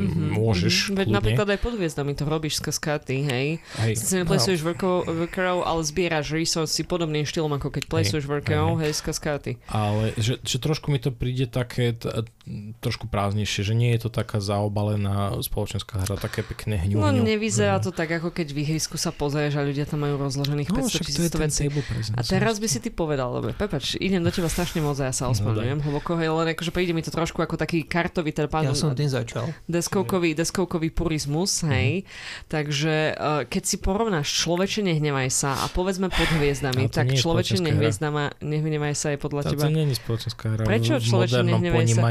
môžeš Veď napríklad aj pod hviezdami to robíš skrz karty, hej. Sice neplesuješ workerov, ale zbieraš resource podobným štýlom, ako keď plesuješ workerov, hej, skrz karty. Ale že trošku mi to príde také trošku prázdnejšie, že nie je to taká zaobalená spoločenská hra, také pekné hňuhňu. No nevyzerá to tak, ako keď v ihrisku sa pozrieš a ľudia tam majú rozložených 500 000 vecí. A teraz by si ty povedal, lebo prepáč, idem do teba strašne moc a ja sa ospravedlňujem hlboko, len akože príde mi to trošku ako taký kartový, ja som tým začal. Deskovkový purizmus, hej. Takže keď si porovnáš Človeče nehnevaj sa a povedzme Pod hviezdami, tak Človeče nehnevaj sa je podľa teba. To nie je spoločenská hra. Prečo Človeče nehnevaj sa?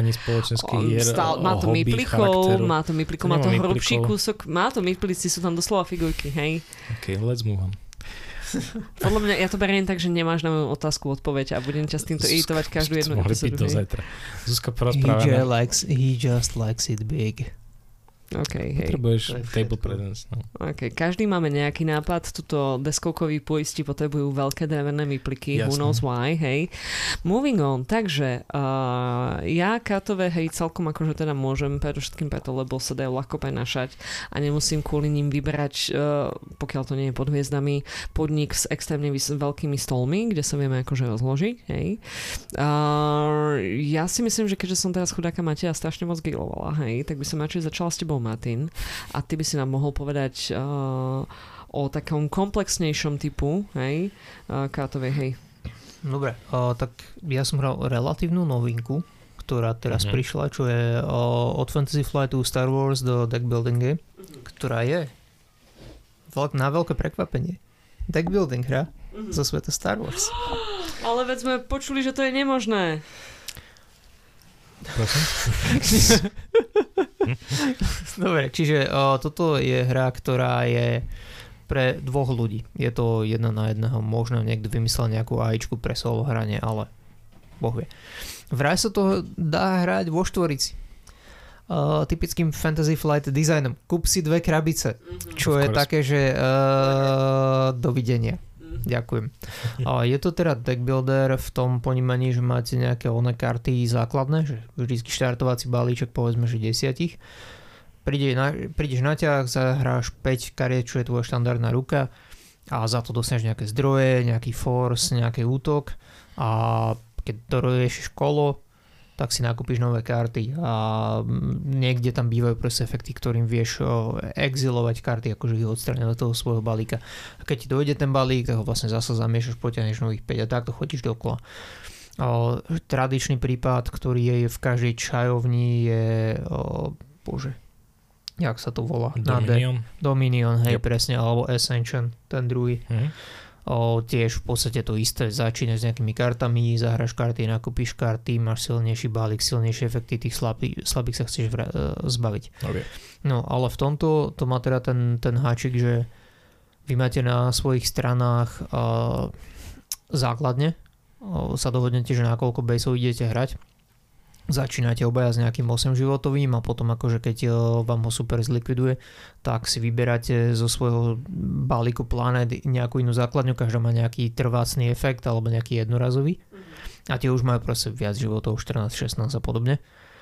Má to myplikov, má to hrubší kúsok, má to myplici, sú tam doslova figurky, hej. Ok, let's move on. Podľa mňa, ja to beriem tak, že nemáš na moju otázku odpoveď a budem ťa s týmto iritovať každú jednu epizódu. Zuzka, porozprávaná. He just likes it big. Okay, hej. Potrebuješ table presence. No. Okay. Každý máme nejaký nápad. Tuto deskovkoví puristi potrebujú veľké drevené mypliky. Jasne. Who knows why, hej. Moving on. Takže ja kartové hry celkom akože teda môžem predovšetkým preto, lebo sa dajú ľahko prenašať a nemusím kvôli ním vyberať, pokiaľ to nie je pod hviezdami, podnik s extrémne veľkými stolmi, kde sa vieme akože rozložiť, hej. Ja si myslím, že keďže som teraz chudáka Mateja strašne moc grilovala, hej, tak by som radšej začala s tebou, Martin, a ty by si nám mohol povedať o takom komplexnejšom typu, hej, kartovej hej. Dobre, tak ja som hral relatívnu novinku, ktorá teraz prišla, čo je od Fantasy Flightu Star Wars do deck building game, ktorá je na veľké prekvapenie. Deck building hra zo sveta Star Wars. Ale veď sme počuli, že to je nemožné. Dobre, čiže toto je hra, ktorá je pre dvoch ľudí. Je to 1 na 1, možno niekto vymyslel nejakú AIčku pre solo hranie, ale boh vie. Vraj sa to dá hrať vo štvorici. Typickým Fantasy Flight designom. Kúp si 2 krabice, čo je také, že dovidenia. Ďakujem. Je to teda deck builder v tom ponímaní, že máte nejaké karty základné, že vždycky štartovací balíček, povedzme, že 10. prídeš na ťah, zahráš 5 kariet, čo je tvoja štandardná ruka a za to dostaneš nejaké zdroje, nejaký force, nejaký útok a keď doriešiš kolo, tak si nakúpiš nové karty a niekde tam bývajú proste efekty, ktorým vieš exilovať karty, akože ich odstrániť do toho svojho balíka. A keď ti dojde ten balík, tak ho vlastne zase zamiešaš, potiahneš nových 5 a takto chodíš dokola. Tradičný prípad, ktorý je v každej čajovni je jak sa to volá? Dominion, hej, presne, alebo Ascension, ten druhý. Tiež v podstate to isté, začínaš s nejakými kartami, zahraš karty, nakúpiš karty, máš silnejší balík, silnejšie efekty, tých slabých sa chceš zbaviť. Okay. No ale v tomto to má teda ten háčik, že vy máte na svojich stranách základne, sa dohodnete, že na koľko baseov idete hrať. Začínate obaja s nejakým 8 životovým a potom akože keď vám ho super zlikviduje, tak si vyberáte zo svojho balíku planet nejakú inú základňu, každá má nejaký trvácný efekt alebo nejaký jednorazový a tie už majú proste viac životov, 14, 16 a podobne.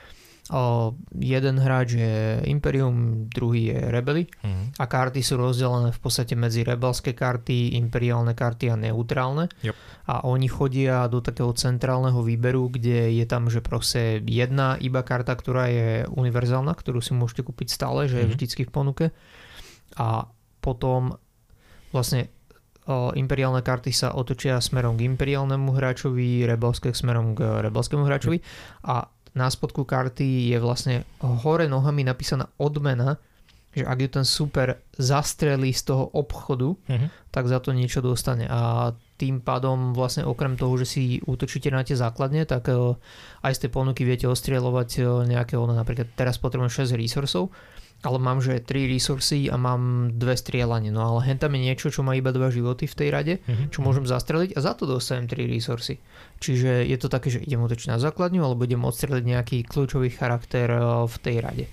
Jeden hráč je Imperium, druhý je Rebeli a karty sú rozdelené v podstate medzi rebelské karty, imperiálne karty a neutrálne. Yep. A oni chodia do takého centrálneho výberu, kde je tam, že proste jedna iba karta, ktorá je univerzálna, ktorú si môžete kúpiť stále, že je vždycky v ponuke. A potom vlastne imperiálne karty sa otočia smerom k imperiálnemu hráčovi, rebelské smerom k rebelskému hráčovi a na spodku karty je vlastne hore nohami napísaná odmena, že ak ju ten super zastrelí z toho obchodu, tak za to niečo dostane. A tým pádom vlastne okrem toho, že si útočíte na tie základne, tak aj z tej ponuky viete ostrieľovať nejaké, napríklad teraz potrebujem 6 resursov, ale mám, že 3 resursy a mám 2 strieľanie. No ale hen tam je niečo, čo má iba 2 životy v tej rade, čo môžem zastreliť a za to dostanem 3 resursy. Čiže je to také, že idem útočiť na základňu alebo idem odstreliť nejaký kľúčový charakter v tej rade.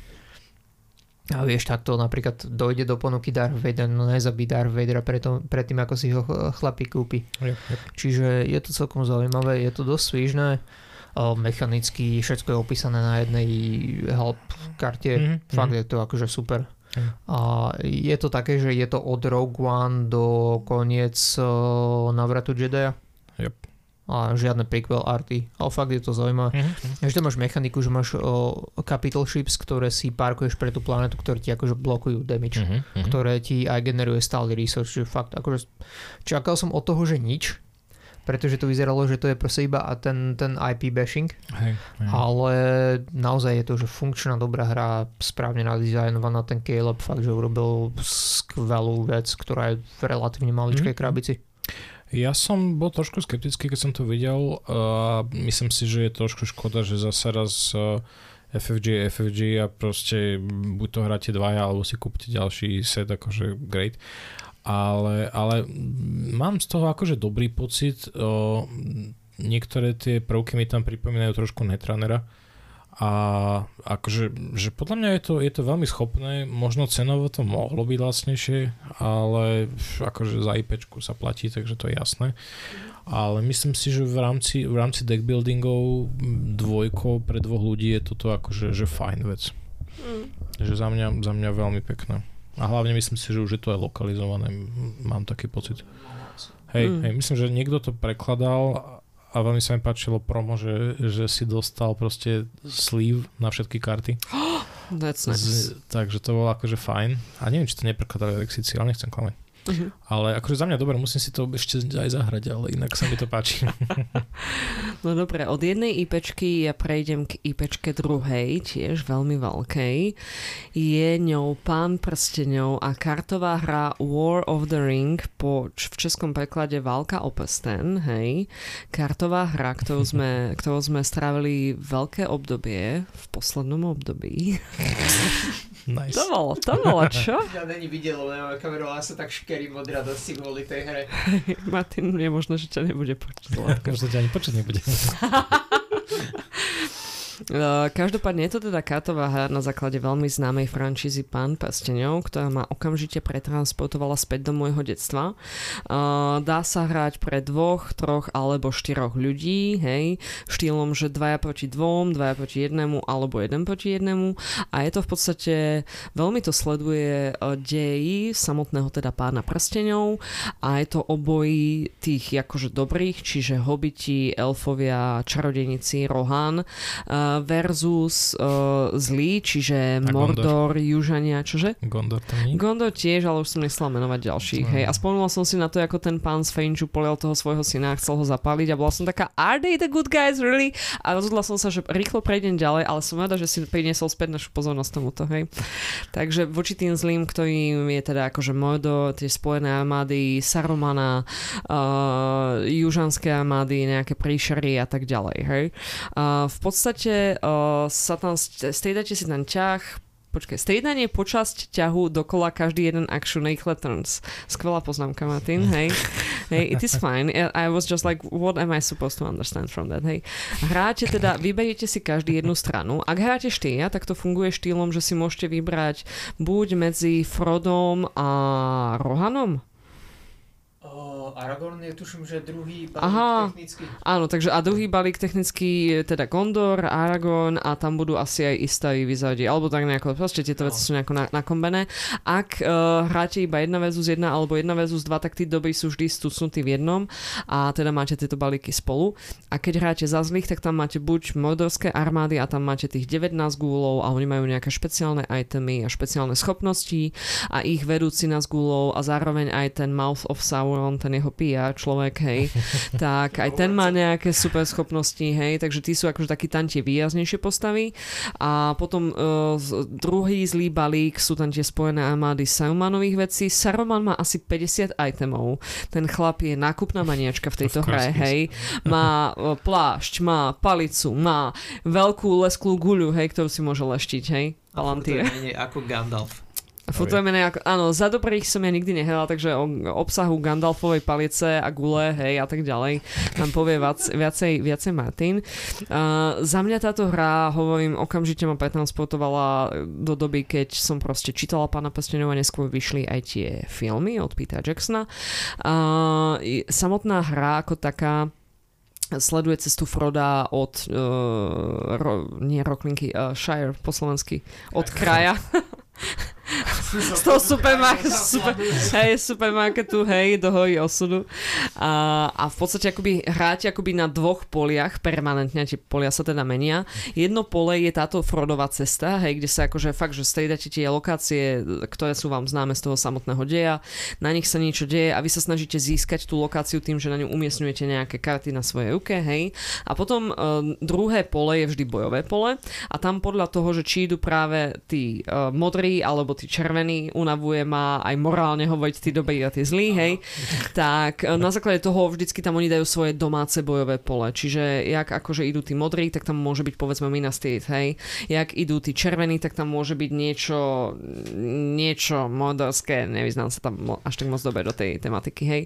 A vieš, takto napríklad dojde do ponuky Darth Vader, no nezabí Darth Vadera predtým, ako si ho chlapík kúpi. Yep. Čiže je to celkom zaujímavé, je to dosť svižné. Mechanicky všetko je opísané na jednej help karte, fakt je to akože super. A je to také, že je to od Rogue One do koniec návratu Jedia. Yep. A žiadne prequel arty, ale fakt je to zaujímavé. Ešte máš mechaniku, že máš capital ships, ktoré si parkuješ pre tú planetu, ktoré ti akože blokujú damage, ktoré ti aj generuje stály research, čiže fakt akože čakal som od toho, že nič, pretože to vyzeralo, že to je proste iba ten IP bashing, ale naozaj je to, že funkčná, dobrá hra, správne nadizajnovaná, ten Caleb fakt, že urobil skvelú vec, ktorá je v relatívne maličkej krabici. Ja som bol trošku skeptický, keď som to videl a myslím si, že je trošku škoda, že zase raz FFG a proste buď to hráte dvaja, alebo si kúpte ďalší set, akože great. Ale mám z toho akože dobrý pocit. Niektoré tie prvky mi tam pripomínajú trošku Netrunnera a akože že podľa mňa je to veľmi schopné, možno cenovo to mohlo byť lacnejšie, ale akože za IPčku sa platí, takže to je jasné. Ale myslím si, že v rámci deckbuildingov dvojkou pre dvoch ľudí je toto akože že fajn vec. Že za mňa veľmi pekné. A hlavne myslím si, že už je to aj lokalizované. Mám taký pocit. Hej, myslím, že niekto to prekladal a veľmi sa mi páčilo promo, že si dostal proste sleeve na všetky karty. That's nice. Takže to bolo akože fajn. A neviem, či to neprekladali Alexici, ale nechcem klamať. Ale akože za mňa dobre, musím si to ešte aj zahrať, ale inak sa mi to páči. No dobre, od jednej IPčky ja prejdem k IPčke druhej, tiež veľmi veľkej. Je ňou Pán prsteňov a kartová hra War of the Ring, v českom preklade Válka o prsten, hej. Kartová hra, ktorou sme strávili veľké obdobie v poslednom období. Nice. To bolo čo? Ja není videl, lebo kameru, ale sa tak škerím od radosti kvôli tej hre. Martin, je možno, že ťa nebude počuť. Možno ťa ani počuť nebude. Každopádne je to teda kartová hra na základe veľmi známej franšízy Pán prsteňov, ktorá ma okamžite pretransportovala späť do môjho detstva. Dá sa hrať pre 2, 3 alebo 4 ľudí, hej, štýlom, že 2 proti 2, 2 proti 1 alebo 1 proti 1 a je to v podstate, veľmi to sleduje deji samotného teda Pána prsteňov a je to obojí tých akože dobrých, čiže hobiti, elfovia, čarodejníci, Rohan versus zlí, čiže Mordor, Južania, čože? Gondor to nie? Gondor tiež, ale už som nechcela menovať ďalších, hej. A spomenula som si na to, ako ten pán z Fringe polial toho svojho syna a chcel ho zapáliť a bola som taká, are they the good guys, really? A rozhodla som sa, že rýchlo prejdem ďalej, ale som rada, že si priniesol späť našu pozornosť tomuto, hej. Takže voči tým zlým, ktorým je teda akože Mordor, tie spojené armády, Sarumana, južanské armády, nejaké príšery a tak ďalej, hej. V podstate sa tam striedate si ten ťah, striedanie počasť ťahu dokola každý jeden action rýchle turns. Skvelá poznámka, Martin, hej. Hey, it is fine. I was just like, what am I supposed to understand from that, hej. Hráte teda, vyberiete si každý jednu stranu. Ak hráte 4, tak to funguje štýlom, že si môžete vybrať buď medzi Frodom a Rohanom. Aragorn je tuším, že druhý balík technicky. Áno, takže a druhý balík technicky je teda Gondor, Aragorn a tam budú asi aj Istari vyzadi, alebo tak nejako, proste tieto veci sú nejako nakombené. Ak hráte iba 1 versus 1 alebo 1 versus 2, tak tí dobrí sú vždy stucnutí v jednom a teda máte tieto balíky spolu. A keď hráte za zlých, tak tam máte buď mordorské armády a tam máte tých 19 gúlov a oni majú nejaké špeciálne itemy a špeciálne schopnosti a ich vedúci na gúlov a zároveň aj ten Mouth of Sauron, ten jeho PR človek, hej, tak aj ten má nejaké super schopnosti, hej, takže tí sú akože takí tam tie výraznejšie postavy a potom druhý zlý balík sú tam tie spojené armády Sarumanových vecí. Saruman má asi 50 itemov. Ten chlap je nákupná maniačka v tejto hre, hej. Má plášť, má palicu, má veľkú lesklú guľu, hej, ktorú si môže leštiť, hej. Palantír. Ako Gandalf. Áno, za dobrých som ja nikdy nehrala, takže o obsahu Gandalfovej palice a gule, hej, a tak ďalej nám povie viacej Martin. Za mňa táto hra, hovorím, okamžite ma pretransportovala do doby, keď som proste čítala Pána prsteňov a neskôr vyšli aj tie filmy od Petera Jacksona. Samotná hra ako taká sleduje cestu Froda od nie Rocklinky, Shire po slovensky, od kraja. Z toho supermarketu, hej, do hory osudu. A v podstate akoby hráte akoby na 2 poliach permanentne, tie polia sa teda menia. Jedno pole je táto Frodová cesta, hej, kde sa akože fakt, že striedate tie lokácie, ktoré sú vám známe z toho samotného deja, na nich sa niečo deje a vy sa snažíte získať tú lokáciu tým, že na ňu umiestňujete nejaké karty na svojej ruke, hej. A potom druhé pole je vždy bojové pole a tam podľa toho, že či idú práve tí modrí alebo tí červení, unavuje ma aj morálne hovoriť tí dobrí a tí zlí, hej. Tak na základe toho vždycky tam oni dajú svoje domáce bojové pole. Čiže jak akože idú tí modrí, tak tam môže byť povedzme Minas Tirith, hej. Jak idú tí červení, tak tam môže byť niečo mordorské, nevyznám sa tam až tak moc dobre do tej tematiky, hej.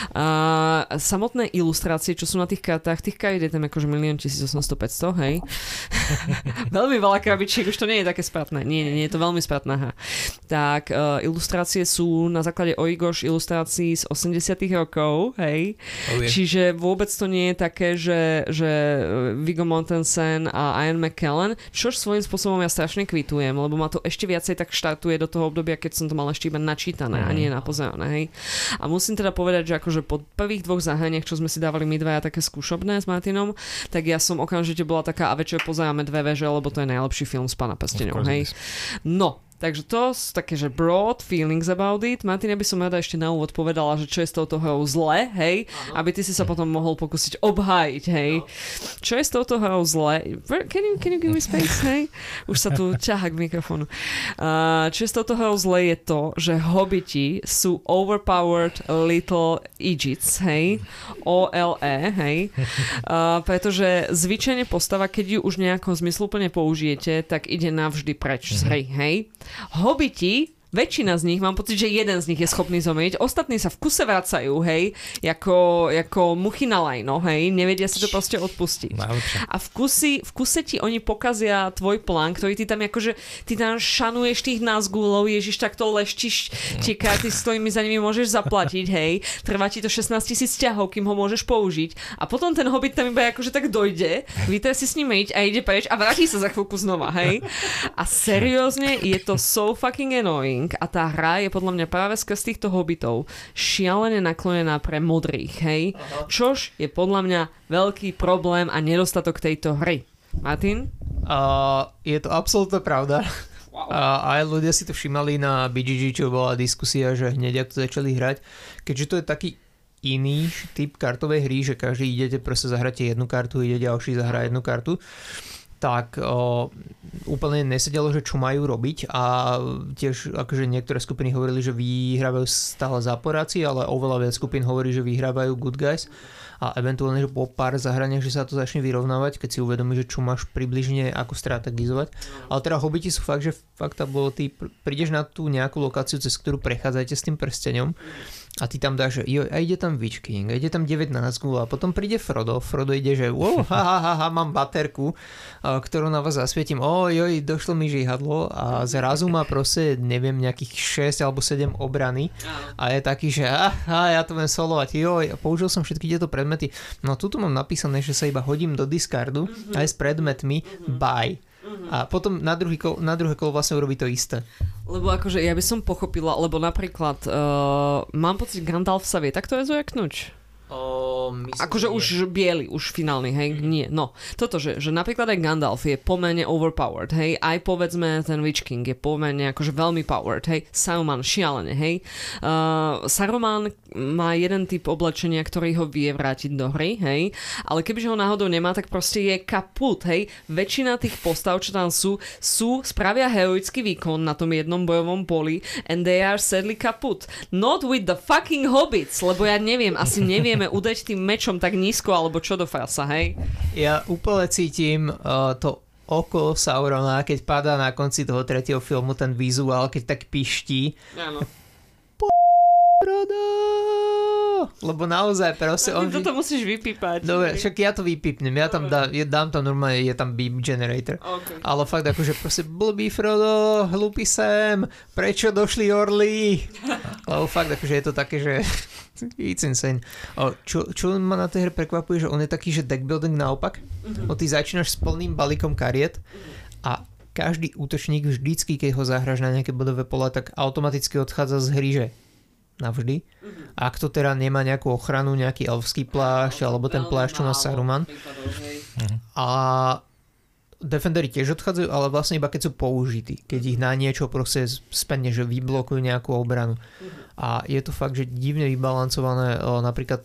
Samotné ilustrácie, čo sú na tých kartách, tých kariet je tam akože 1,800,500, hej. Veľmi veľa krabičiek, už to nie je také spratné. Nie, je to veľmi spratná hra. Tak ilustrácie sú na základe Origoš ilustrácií z 80 rokov, hej. Čiže vôbec to nie je také, že Viggo Mortensen a Ian McKellen, čož svojím spôsobom ja strašne kvitujem, lebo ma to ešte viacej tak štartuje do toho obdobia, keď som to mal ešte iba načítané a nie napozerané, hej. A musím teda povedať, že akože po prvých 2 zahraniach, čo sme si dávali my dvaja také skúšobné s Martinom, tak ja som okamžite bola taká, a večer pozeráme 2 veže, lebo to je najlepší film z Pána prsteňov, hej. No, takže to sú také, že broad feelings about it. Martin, ja by som rada ešte na úvod povedala, že čo je s touto hrou zle, hej, aby ty si sa potom mohol pokúsiť obhájiť, hej. Čo je s touto hrou zle? Can you give me space, hej? Už sa tu ťahá k mikrofónu. Čo je s touto hrou zle je to, že hobiti sú overpowered little idiots, hej. OLE, hej. Pretože zvyčajne postava, keď ju už nejako zmysluplne použijete, tak ide navždy preč z hry, hej. Hobiti väčšina z nich, mám pocit, že jeden z nich je schopný zomrieť, ostatní sa v kuse vracajú, hej, ako muchy na lajno, hej, nevedia si to proste odpustiť. Najlepšie. A v kuse ti oni pokazia tvoj plán, ktorý ty tam akože, ty tam šanuješ tých Nazgûlov, Ježiš, tak to leštíš tie karty, s ktorými za nimi môžeš zaplatiť, hej, trvá ti to 16 000 ťahov, kým ho môžeš použiť a potom ten hobit tam iba akože tak dojde, vytrie si s ním meč a ide preč a vráti sa za chvíľku znova, hej. A seriózne je to so fucking annoying a tá hra je podľa mňa práve skrz týchto hobitov šialene naklonená pre modrých, hej. Čož je podľa mňa veľký problém a nedostatok tejto hry. Martin? Je to absolútne pravda. Wow. A aj ľudia si to všimali na BGG, čo bola diskusia, že hneď ak to začali hrať. Keďže to je taký iný typ kartovej hry, že každý idete, proste zahráte jednu kartu, ide ďalší, zahrá jednu kartu, tak úplne nesedelo, že čo majú robiť a tiež akože niektoré skupiny hovorili, že vyhrávajú stále záporáci, ale oveľa viac skupín hovorí, že vyhrávajú good guys a eventuálne, že po pár zahraniach, že sa to začne vyrovnávať, keď si uvedomíš, že čo máš približne ako strategizovať. Ale teda hobiti sú fakt, že ty prídeš na tú nejakú lokáciu, cez ktorú prechádzate s tým prsteňom a ty tam dáš, že a ide tam Witch King, a ide tam 19 a potom príde Frodo ide, že wow, mám baterku, ktorú na vás zasvietím, došlo mi žihadlo a zrazu má proste, neviem, nejakých 6 alebo 7 obrany a je taký, že ja to budem solovať, použil som všetky tieto predmety, no tuto mám napísané, že sa iba hodím do discardu aj s predmetmi, bye. A potom na druhé kolo vlastne urobí to isté. Lebo akože ja by som pochopila, lebo napríklad mám pocit, Gandalf sa vie takto rezureknúť? Akože už biely, už finálny, hej, nie. No, toto, že napríklad aj Gandalf je pomerne overpowered, hej, aj povedzme ten Witch King je pomerne akože veľmi powered, hej, Saruman šialene, hej. Saruman má jeden typ oblečenia, ktorý ho vie vrátiť do hry, hej, ale kebyže ho náhodou nemá, tak proste je kaput, hej. Väčšina tých postav, čo tam sú, spravia heroický výkon na tom jednom bojovom poli and they are sadly kaput. Not with the fucking hobbits, lebo ja neviem, asi nevieme udať tým mečom tak nízko, alebo čo do frasa, hej? Ja úplne cítim to oko Saurona, keď padá na konci toho 3. filmu ten vizuál, keď tak piští. Áno. Lebo naozaj proste toto musíš vypípať. Dobre, však ja to vypípnem. Ja tam dám tam normálne, je tam beam generator. Okay. Ale fakt akože proste blbý Frodo, hlupý Sam, prečo došli orly? Lebo fakt akože je to také, že it's insane. Čo ma na tej hre prekvapuje, že on je taký, že deck building naopak. Ty začínaš s plným balíkom kariet a každý útočník vždycky, keď ho zahráš na nejaké bodové pole, tak automaticky odchádza z hry, že navždy. Ak to teda nemá nejakú ochranu, nejaký elfský plášť alebo ten plášť, čo má Saruman. A Defendery tiež odchádzajú, ale vlastne iba keď sú použití. Keď ich na niečo proste spätne, že vyblokujú nejakú obranu. A je to fakt, že divne vybalancované. Napríklad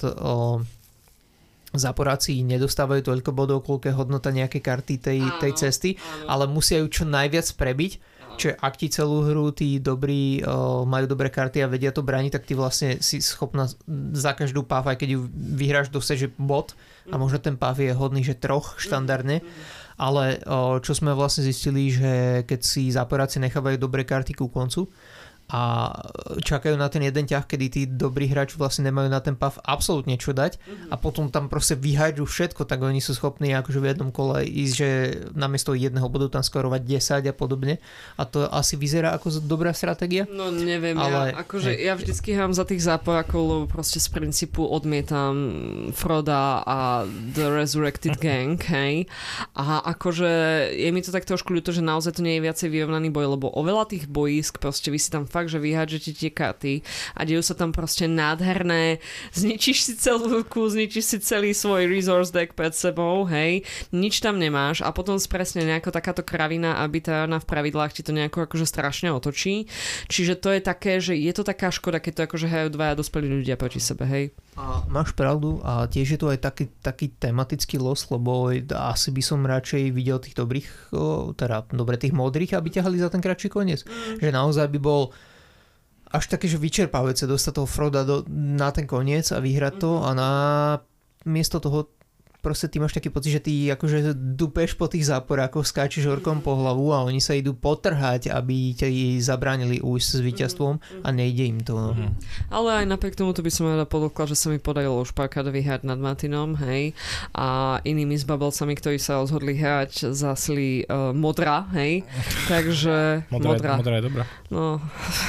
záporáci nedostávajú toľko bodov, koľko je hodnota nejakej karty tej cesty, ale musia ju čo najviac prebiť. Čiže ak ti celú hru tí dobrí majú dobré karty a vedia to brániť, tak ty vlastne si schopná za každú páv, aj keď ju vyhráš, dostať, že bod a možno ten páv je hodný, že 3 štandardne. Ale čo sme vlastne zistili, že keď si záporáci nechávajú dobré karty ku koncu a čakajú na ten jeden ťah, kedy tí dobrí hráči vlastne nemajú na ten pav absolútne čo dať a potom tam proste vyhajdú všetko, tak oni sú schopní akože v jednom kole ísť, že namiesto jedného budú tam skorovať 10 a podobne a to asi vyzerá ako dobrá stratégia? No neviem, ale ja vždycky hrám za tých záporákov, lebo proste z princípu odmietam Froda a The Resurrected Gang, hej, a akože je mi to tak trošku ľúto, že naozaj to nie je viacej vyrovnaný boj, lebo oveľa tých bojísk proste vy si tam fakt, že vyhádžete tie karty a dejú sa tam proste nádherné, zničíš si celú ruku, zničíš si celý svoj resource deck pred sebou, hej, nič tam nemáš a potom presne nejaká takáto kravina arbitrárna v pravidlách ti to nejako akože strašne otočí. Čiže to je také, že je to taká škoda, keď to akože hrajú dvaja dospelí ľudia proti sebe, hej. A máš pravdu a tiež je to aj taký tematický los, lebo asi by som radšej videl tých dobrých, tých modrých, aby ťahali za ten kratší koniec. Že naozaj by bol až také, že vyčerpávajúce dostať toho Froda na ten koniec a vyhrať to a miesto toho proste ty máš taký pocit, že ty akože dupeš po tých záporákoch, skáčeš horkom po hlavu a oni sa idú potrhať, aby ťa zabránili újsť s víťazstvom a nejde im to. Ale aj napriek tomu to by som rada podotkla, že sa mi podarilo už párkrát vyhrať nad Martinom, hej, a inými zbabelcami, ktorí sa rozhodli hrať, zasli modra, hej, takže modra je dobrá. No.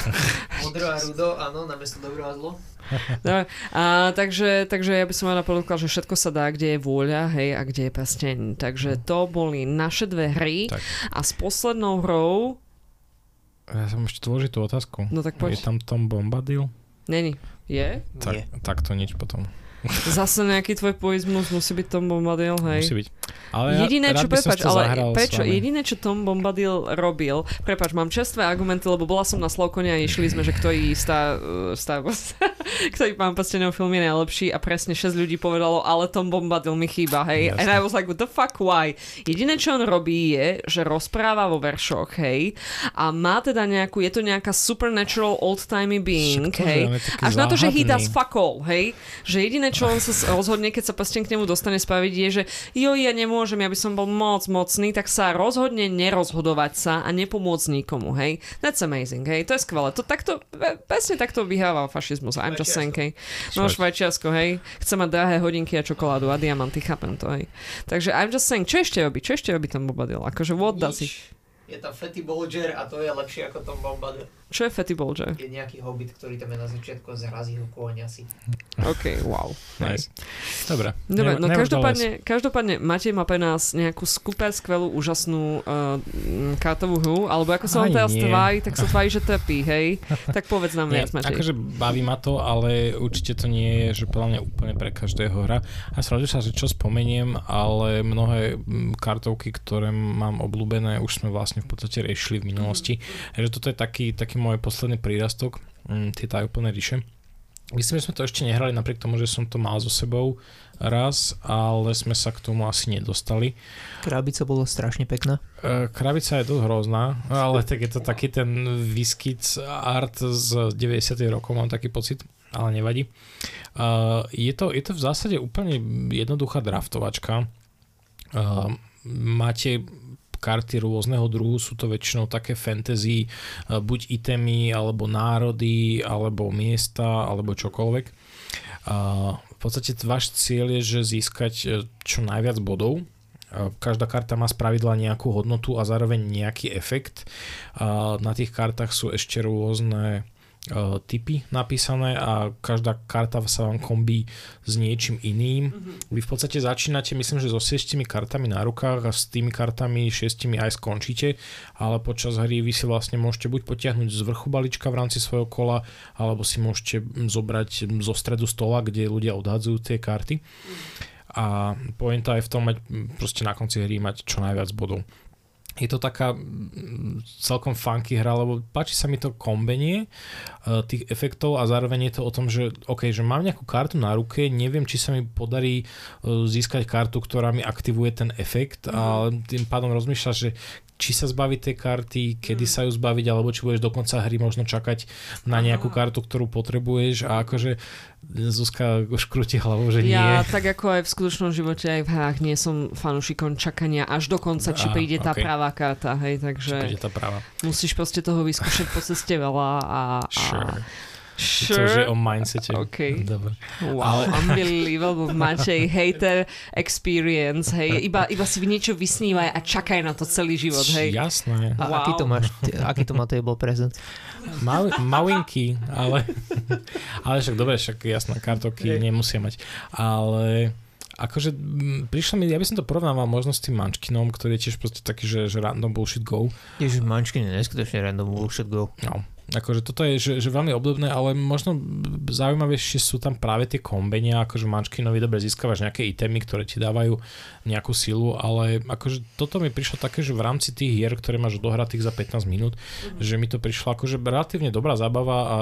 Modro a rudo, áno, namiesto dobro a zlo. No, takže ja by som rada podotkla, že všetko sa dá, kde je vôľa, hej, a kde je prsteň. Takže to boli naše dve hry tak. A s poslednou hrou... Ja som ešte dôležitú otázku. No tak poď. Je tam Tom Bombadil? Není. Je? Tak to nič potom. Zase nejaký tvoj poizmus musí byť Tom Bombadil, hej? Musí byť. Ale jediné, jediné, čo Tom Bombadil robil, prepáč, mám čerstvé argumenty, lebo bola som na Slovkone a išli sme, že ktorý Star Wars, ktorý pán prstenov film je najlepší a presne 6 ľudí povedalo, ale Tom Bombadil mi chýba, hej? Jasne. And I was like, what the fuck, why? Jediné, čo on robí je, že rozpráva vo veršoch, hej? A má teda je to nejaká supernatural old-timey being, hej? Až na to, že he does fuck all, hej? Že jediné, čo on sa rozhodne, keď sa prsten k nemu dostane spraviť, je, že ja nemôžem, ja by som bol moc mocný, tak sa rozhodne nerozhodovať sa a nepomôcť nikomu, hej. That's amazing, hej. To je skvelé. To takto, presne takto vyhrával fašizmus. I'm just saying, hej. No Švajčiarsko, hej. Chce mať drahé hodinky a čokoládu a diamanty, chápem to, hej. Takže I'm just saying, čo ešte robí Tom Bombadil? Akože what does he? Je tam Fatty Bolger a to je lepšie ako Tom Bombadil. Čo je Fatty Bolger? Je nejaký hobbit, ktorý tam je na začiatku a zrazí ho kôň asi. OK, wow. Nice. Dobre, no každopádne Matej má pre nás nejakú super, skvelú, úžasnú kartovú hru, alebo ako sa on teraz tvári, tak sa tvári, že trpí, hej? Tak povedz nám viac, Matej. Akože baví ma to, ale určite to nie je, že podľa mňa úplne pre každého hra. Ja som rád, že čo spomeniem, ale mnohé kartovky, ktoré mám obľúbené, už sme vlastne v podstate riešili v minulosti. Takže toto je taký môj posledný prírastok, tie tajúplné ríše. Myslím, že sme to ešte nehrali napriek tomu, že som to mal so sebou raz, ale sme sa k tomu asi nedostali. Krabica bola strašne pekná. Krabica je dosť hrozná, ale tak je to taký ten výskyt art z 90. rokov, mám taký pocit, ale nevadí. Je to v zásade úplne jednoduchá draftovačka. Máte karty rôzneho druhu, sú to väčšinou také fantasy, buď itemy, alebo národy, alebo miesta, alebo čokoľvek. V podstate váš cieľ je, že získať čo najviac bodov. Každá karta má spravidla nejakú hodnotu a zároveň nejaký efekt. Na tých kartách sú ešte rôzne typy napísané a každá karta sa vám kombí s niečím iným. Vy v podstate začínate, myslím, že so 6 kartami na rukách a s tými kartami 6 aj skončíte, ale počas hry vy si vlastne môžete buď potiahnuť z vrchu balíčka v rámci svojho kola, alebo si môžete zobrať zo stredu stola, kde ľudia odhadzujú tie karty. A pointa je v tom mať proste na konci hry mať čo najviac bodov. Je to taká celkom funky hra, lebo páči sa mi to kombenie tých efektov a zároveň je to o tom, že že mám nejakú kartu na ruke, neviem, či sa mi podarí získať kartu, ktorá mi aktivuje ten efekt a tým pádom rozmýšľaš, že či sa zbaviť tej karty, kedy sa ju zbaviť, alebo či budeš do konca hry možno čakať na nejakú kartu, ktorú potrebuješ a akože Zuzka už krúti hlavou, že nie. Ja tak ako aj v skutočnom živote, aj v hrách nie som fanúšikom čakania až do konca, či príde tá pravá karta, hej, takže musíš proste toho vyskúšať po ceste veľa a Sure. To už je o mindsete. Okay. Dobre. Wow, unbelievable. Matej, hater experience, hej. Iba si niečo vysnívaj a čakaj na to celý život, hej. Jasné. A aký to Matej bol prezent? Malinky, ale však dobre, však jasná, kartovky nemusia mať. Ale akože prišlo mi, ja by som to porovnával možno s tým Munchkinom, ktorý je tiež proste taký, že random bullshit go. Ježiš, Munchkin je neskutočne random bullshit go. No. Akože toto je že veľmi obdobné, ale možno zaujímavejšie sú tam práve tie kombenia, akože Munchkinovi dobre získavaš nejaké itemy, ktoré ti dávajú nejakú silu, ale akože toto mi prišlo také, že v rámci tých hier, ktoré máš odohratých za 15 minút, že mi to prišlo akože relatívne dobrá zábava a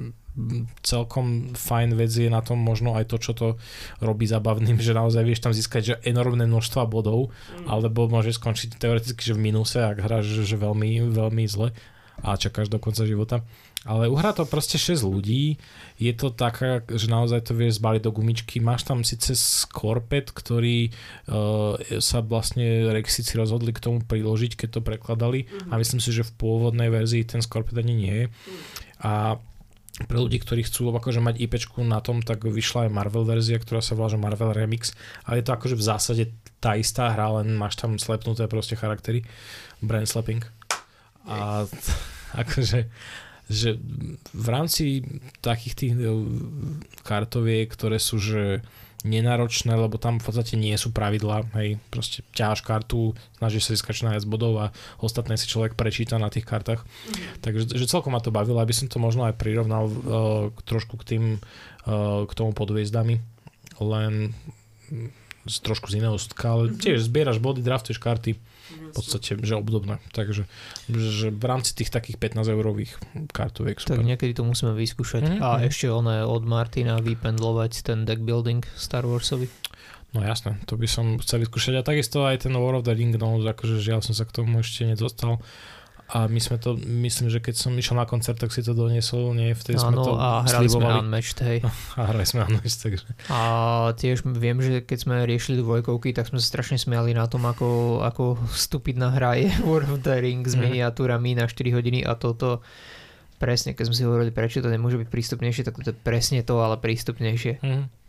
celkom fajn vec je na tom možno aj to, čo to robí zabavným, že naozaj vieš tam získať že enormné množstva bodov, alebo môžeš skončiť teoreticky, že v minuse, ak hráš že veľmi, veľmi zle a čakáš do konca života. Ale uhrá to proste 6 ľudí, je to taká, že naozaj to vieš zbaliť do gumičky. Máš tam síce skorpet, ktorý sa vlastne Rexici rozhodli k tomu priložiť, keď to prekladali a myslím si, že v pôvodnej verzii ten skorpet ani nie je. A pre ľudí, ktorí chcú akože mať IPčku na tom, tak vyšla aj Marvel verzia, ktorá sa volá že Marvel Remix, ale je to akože v zásade tá istá hra, len máš tam slepnuté proste charaktery, brand slapping. A akože že v rámci takých tých kartoviek, ktoré sú že nenáročné, lebo tam v podstate nie sú pravidlá, hej, proste ťaháš kartu, snažíš sa získať čo najviac bodov a ostatné si človek prečíta na tých kartách. Takže že celkom ma to bavilo, aby som to možno aj prirovnal trošku k tomu podviezdami, len trošku z iného súdka, ale tiež zbieraš body, draftuješ karty, v podstate, že obdobné. Takže že v rámci tých takých 15-eurových kartoviek super. Tak niekedy to musíme vyskúšať. A ešte od Martina vypendlovať ten deck building Star Warsovi. No jasné, to by som chcel vyskúšať. A takisto aj ten War of the Ring, no akože žiaľ som sa k tomu ešte nedostal. A my sme to, myslím, že keď som išiel na koncert, tak si to doniesol, nie? Vtedy sme to a hrali sme Unmatched, hej. A hrali sme Unmatched, takže. A tiež viem, že keď sme riešili dvojkovky, tak sme sa strašne smiali na tom, ako stupidná hra je War of the Ring s miniatúrami na 4 hodiny a toto presne, keď sme si hovorili, prečo to nemôže byť prístupnejšie, tak to je presne to, ale prístupnejšie.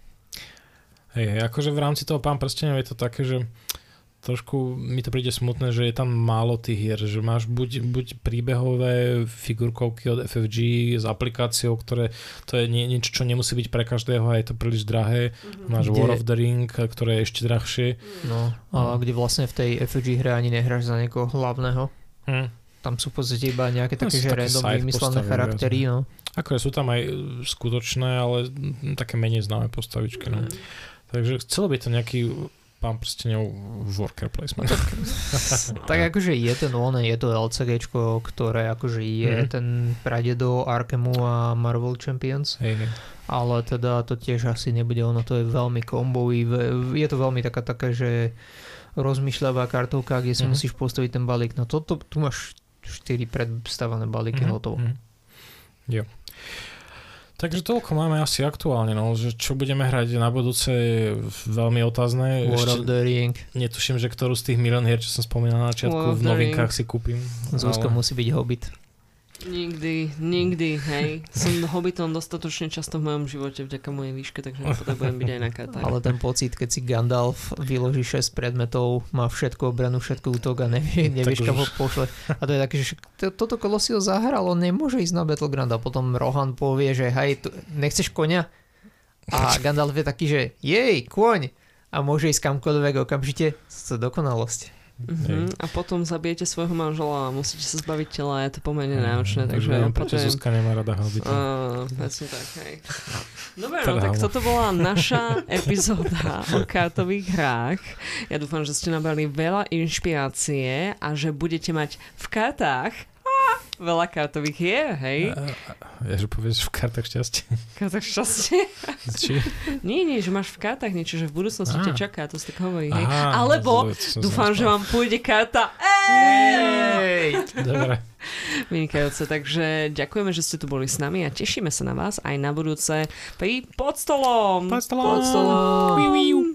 Hej, akože v rámci toho Pán prstenov je to také, že trošku mi to príde smutné, že je tam málo tých hier, že máš buď príbehové figurkovky od FFG s aplikáciou, ktoré to je niečo, čo nemusí byť pre každého a je to príliš drahé. Máš War of the Ring, ktoré je ešte drahšie. No, a kde vlastne v tej FFG hre ani nehráš za niekoho hlavného. Tam sú v podstate iba nejaké také, že random vymyslené charaktery, no. Akože sú tam aj skutočné, ale také menej známe postavičky, no. Takže chcelo by to nejaký Pán prstenov worker placement. Tak akože je to LCGčko, ktoré akože je ten pradedo Arkhamu a Marvel Champions. Ale teda to tiež asi nebude ono, to je veľmi kombový, je to veľmi taká, že rozmýšľavá kartovka, kde si musíš postaviť ten balík. No tu máš 4 predstavané balíky hotovo. Jo. Takže toľko máme asi aktuálne, no, že čo budeme hrať na budúce je veľmi otázne. War of the Ring. Netuším, že ktorú z tých milión hier, čo som spomínal na začiatku, v novinkách si kúpim. Zuzka musí byť Hobbit. Nikdy, hej. Som Hobbitom dostatočne často v mojom živote vďaka mojej výške, takže nepotrebujem byť aj na kartách. Ale ten pocit, keď si Gandalf vyloží 6 predmetov, má všetko obranu, všetko útok a nevieš, kam ho pošle. A to je také, že toto kolo si ho zahral, on nemôže ísť na Battleground a potom Rohan povie, že hej, nechceš koňa? A Gandalf je taký, že jej, kôň! A môže ísť kamkoľvek okamžite. To je dokonalosť. A potom zabijete svojho manžela a musíte sa zbaviť tela a je to pomerne náročné, takže prečo Zuzka nemá rada Hobbita. Presne tak, hej. Dobre, no tak toto bola naša epizóda o kartových hrách. Ja dúfam, že ste nabrali veľa inšpirácie a že budete mať v kartách veľa kartových hier, hej? Ja, že povieš v kartách šťastie. Kartách šťastie? Či? Nie, že máš v kartách niečo, že v budúcnosti ťa čaká, to si tak hovorí, hej? Alebo dúfam, že vám pôjde karta. Dobre. Vynikajúce, takže ďakujeme, že ste tu boli s nami a tešíme sa na vás aj na budúce pri Pod stolom. Pod stolom.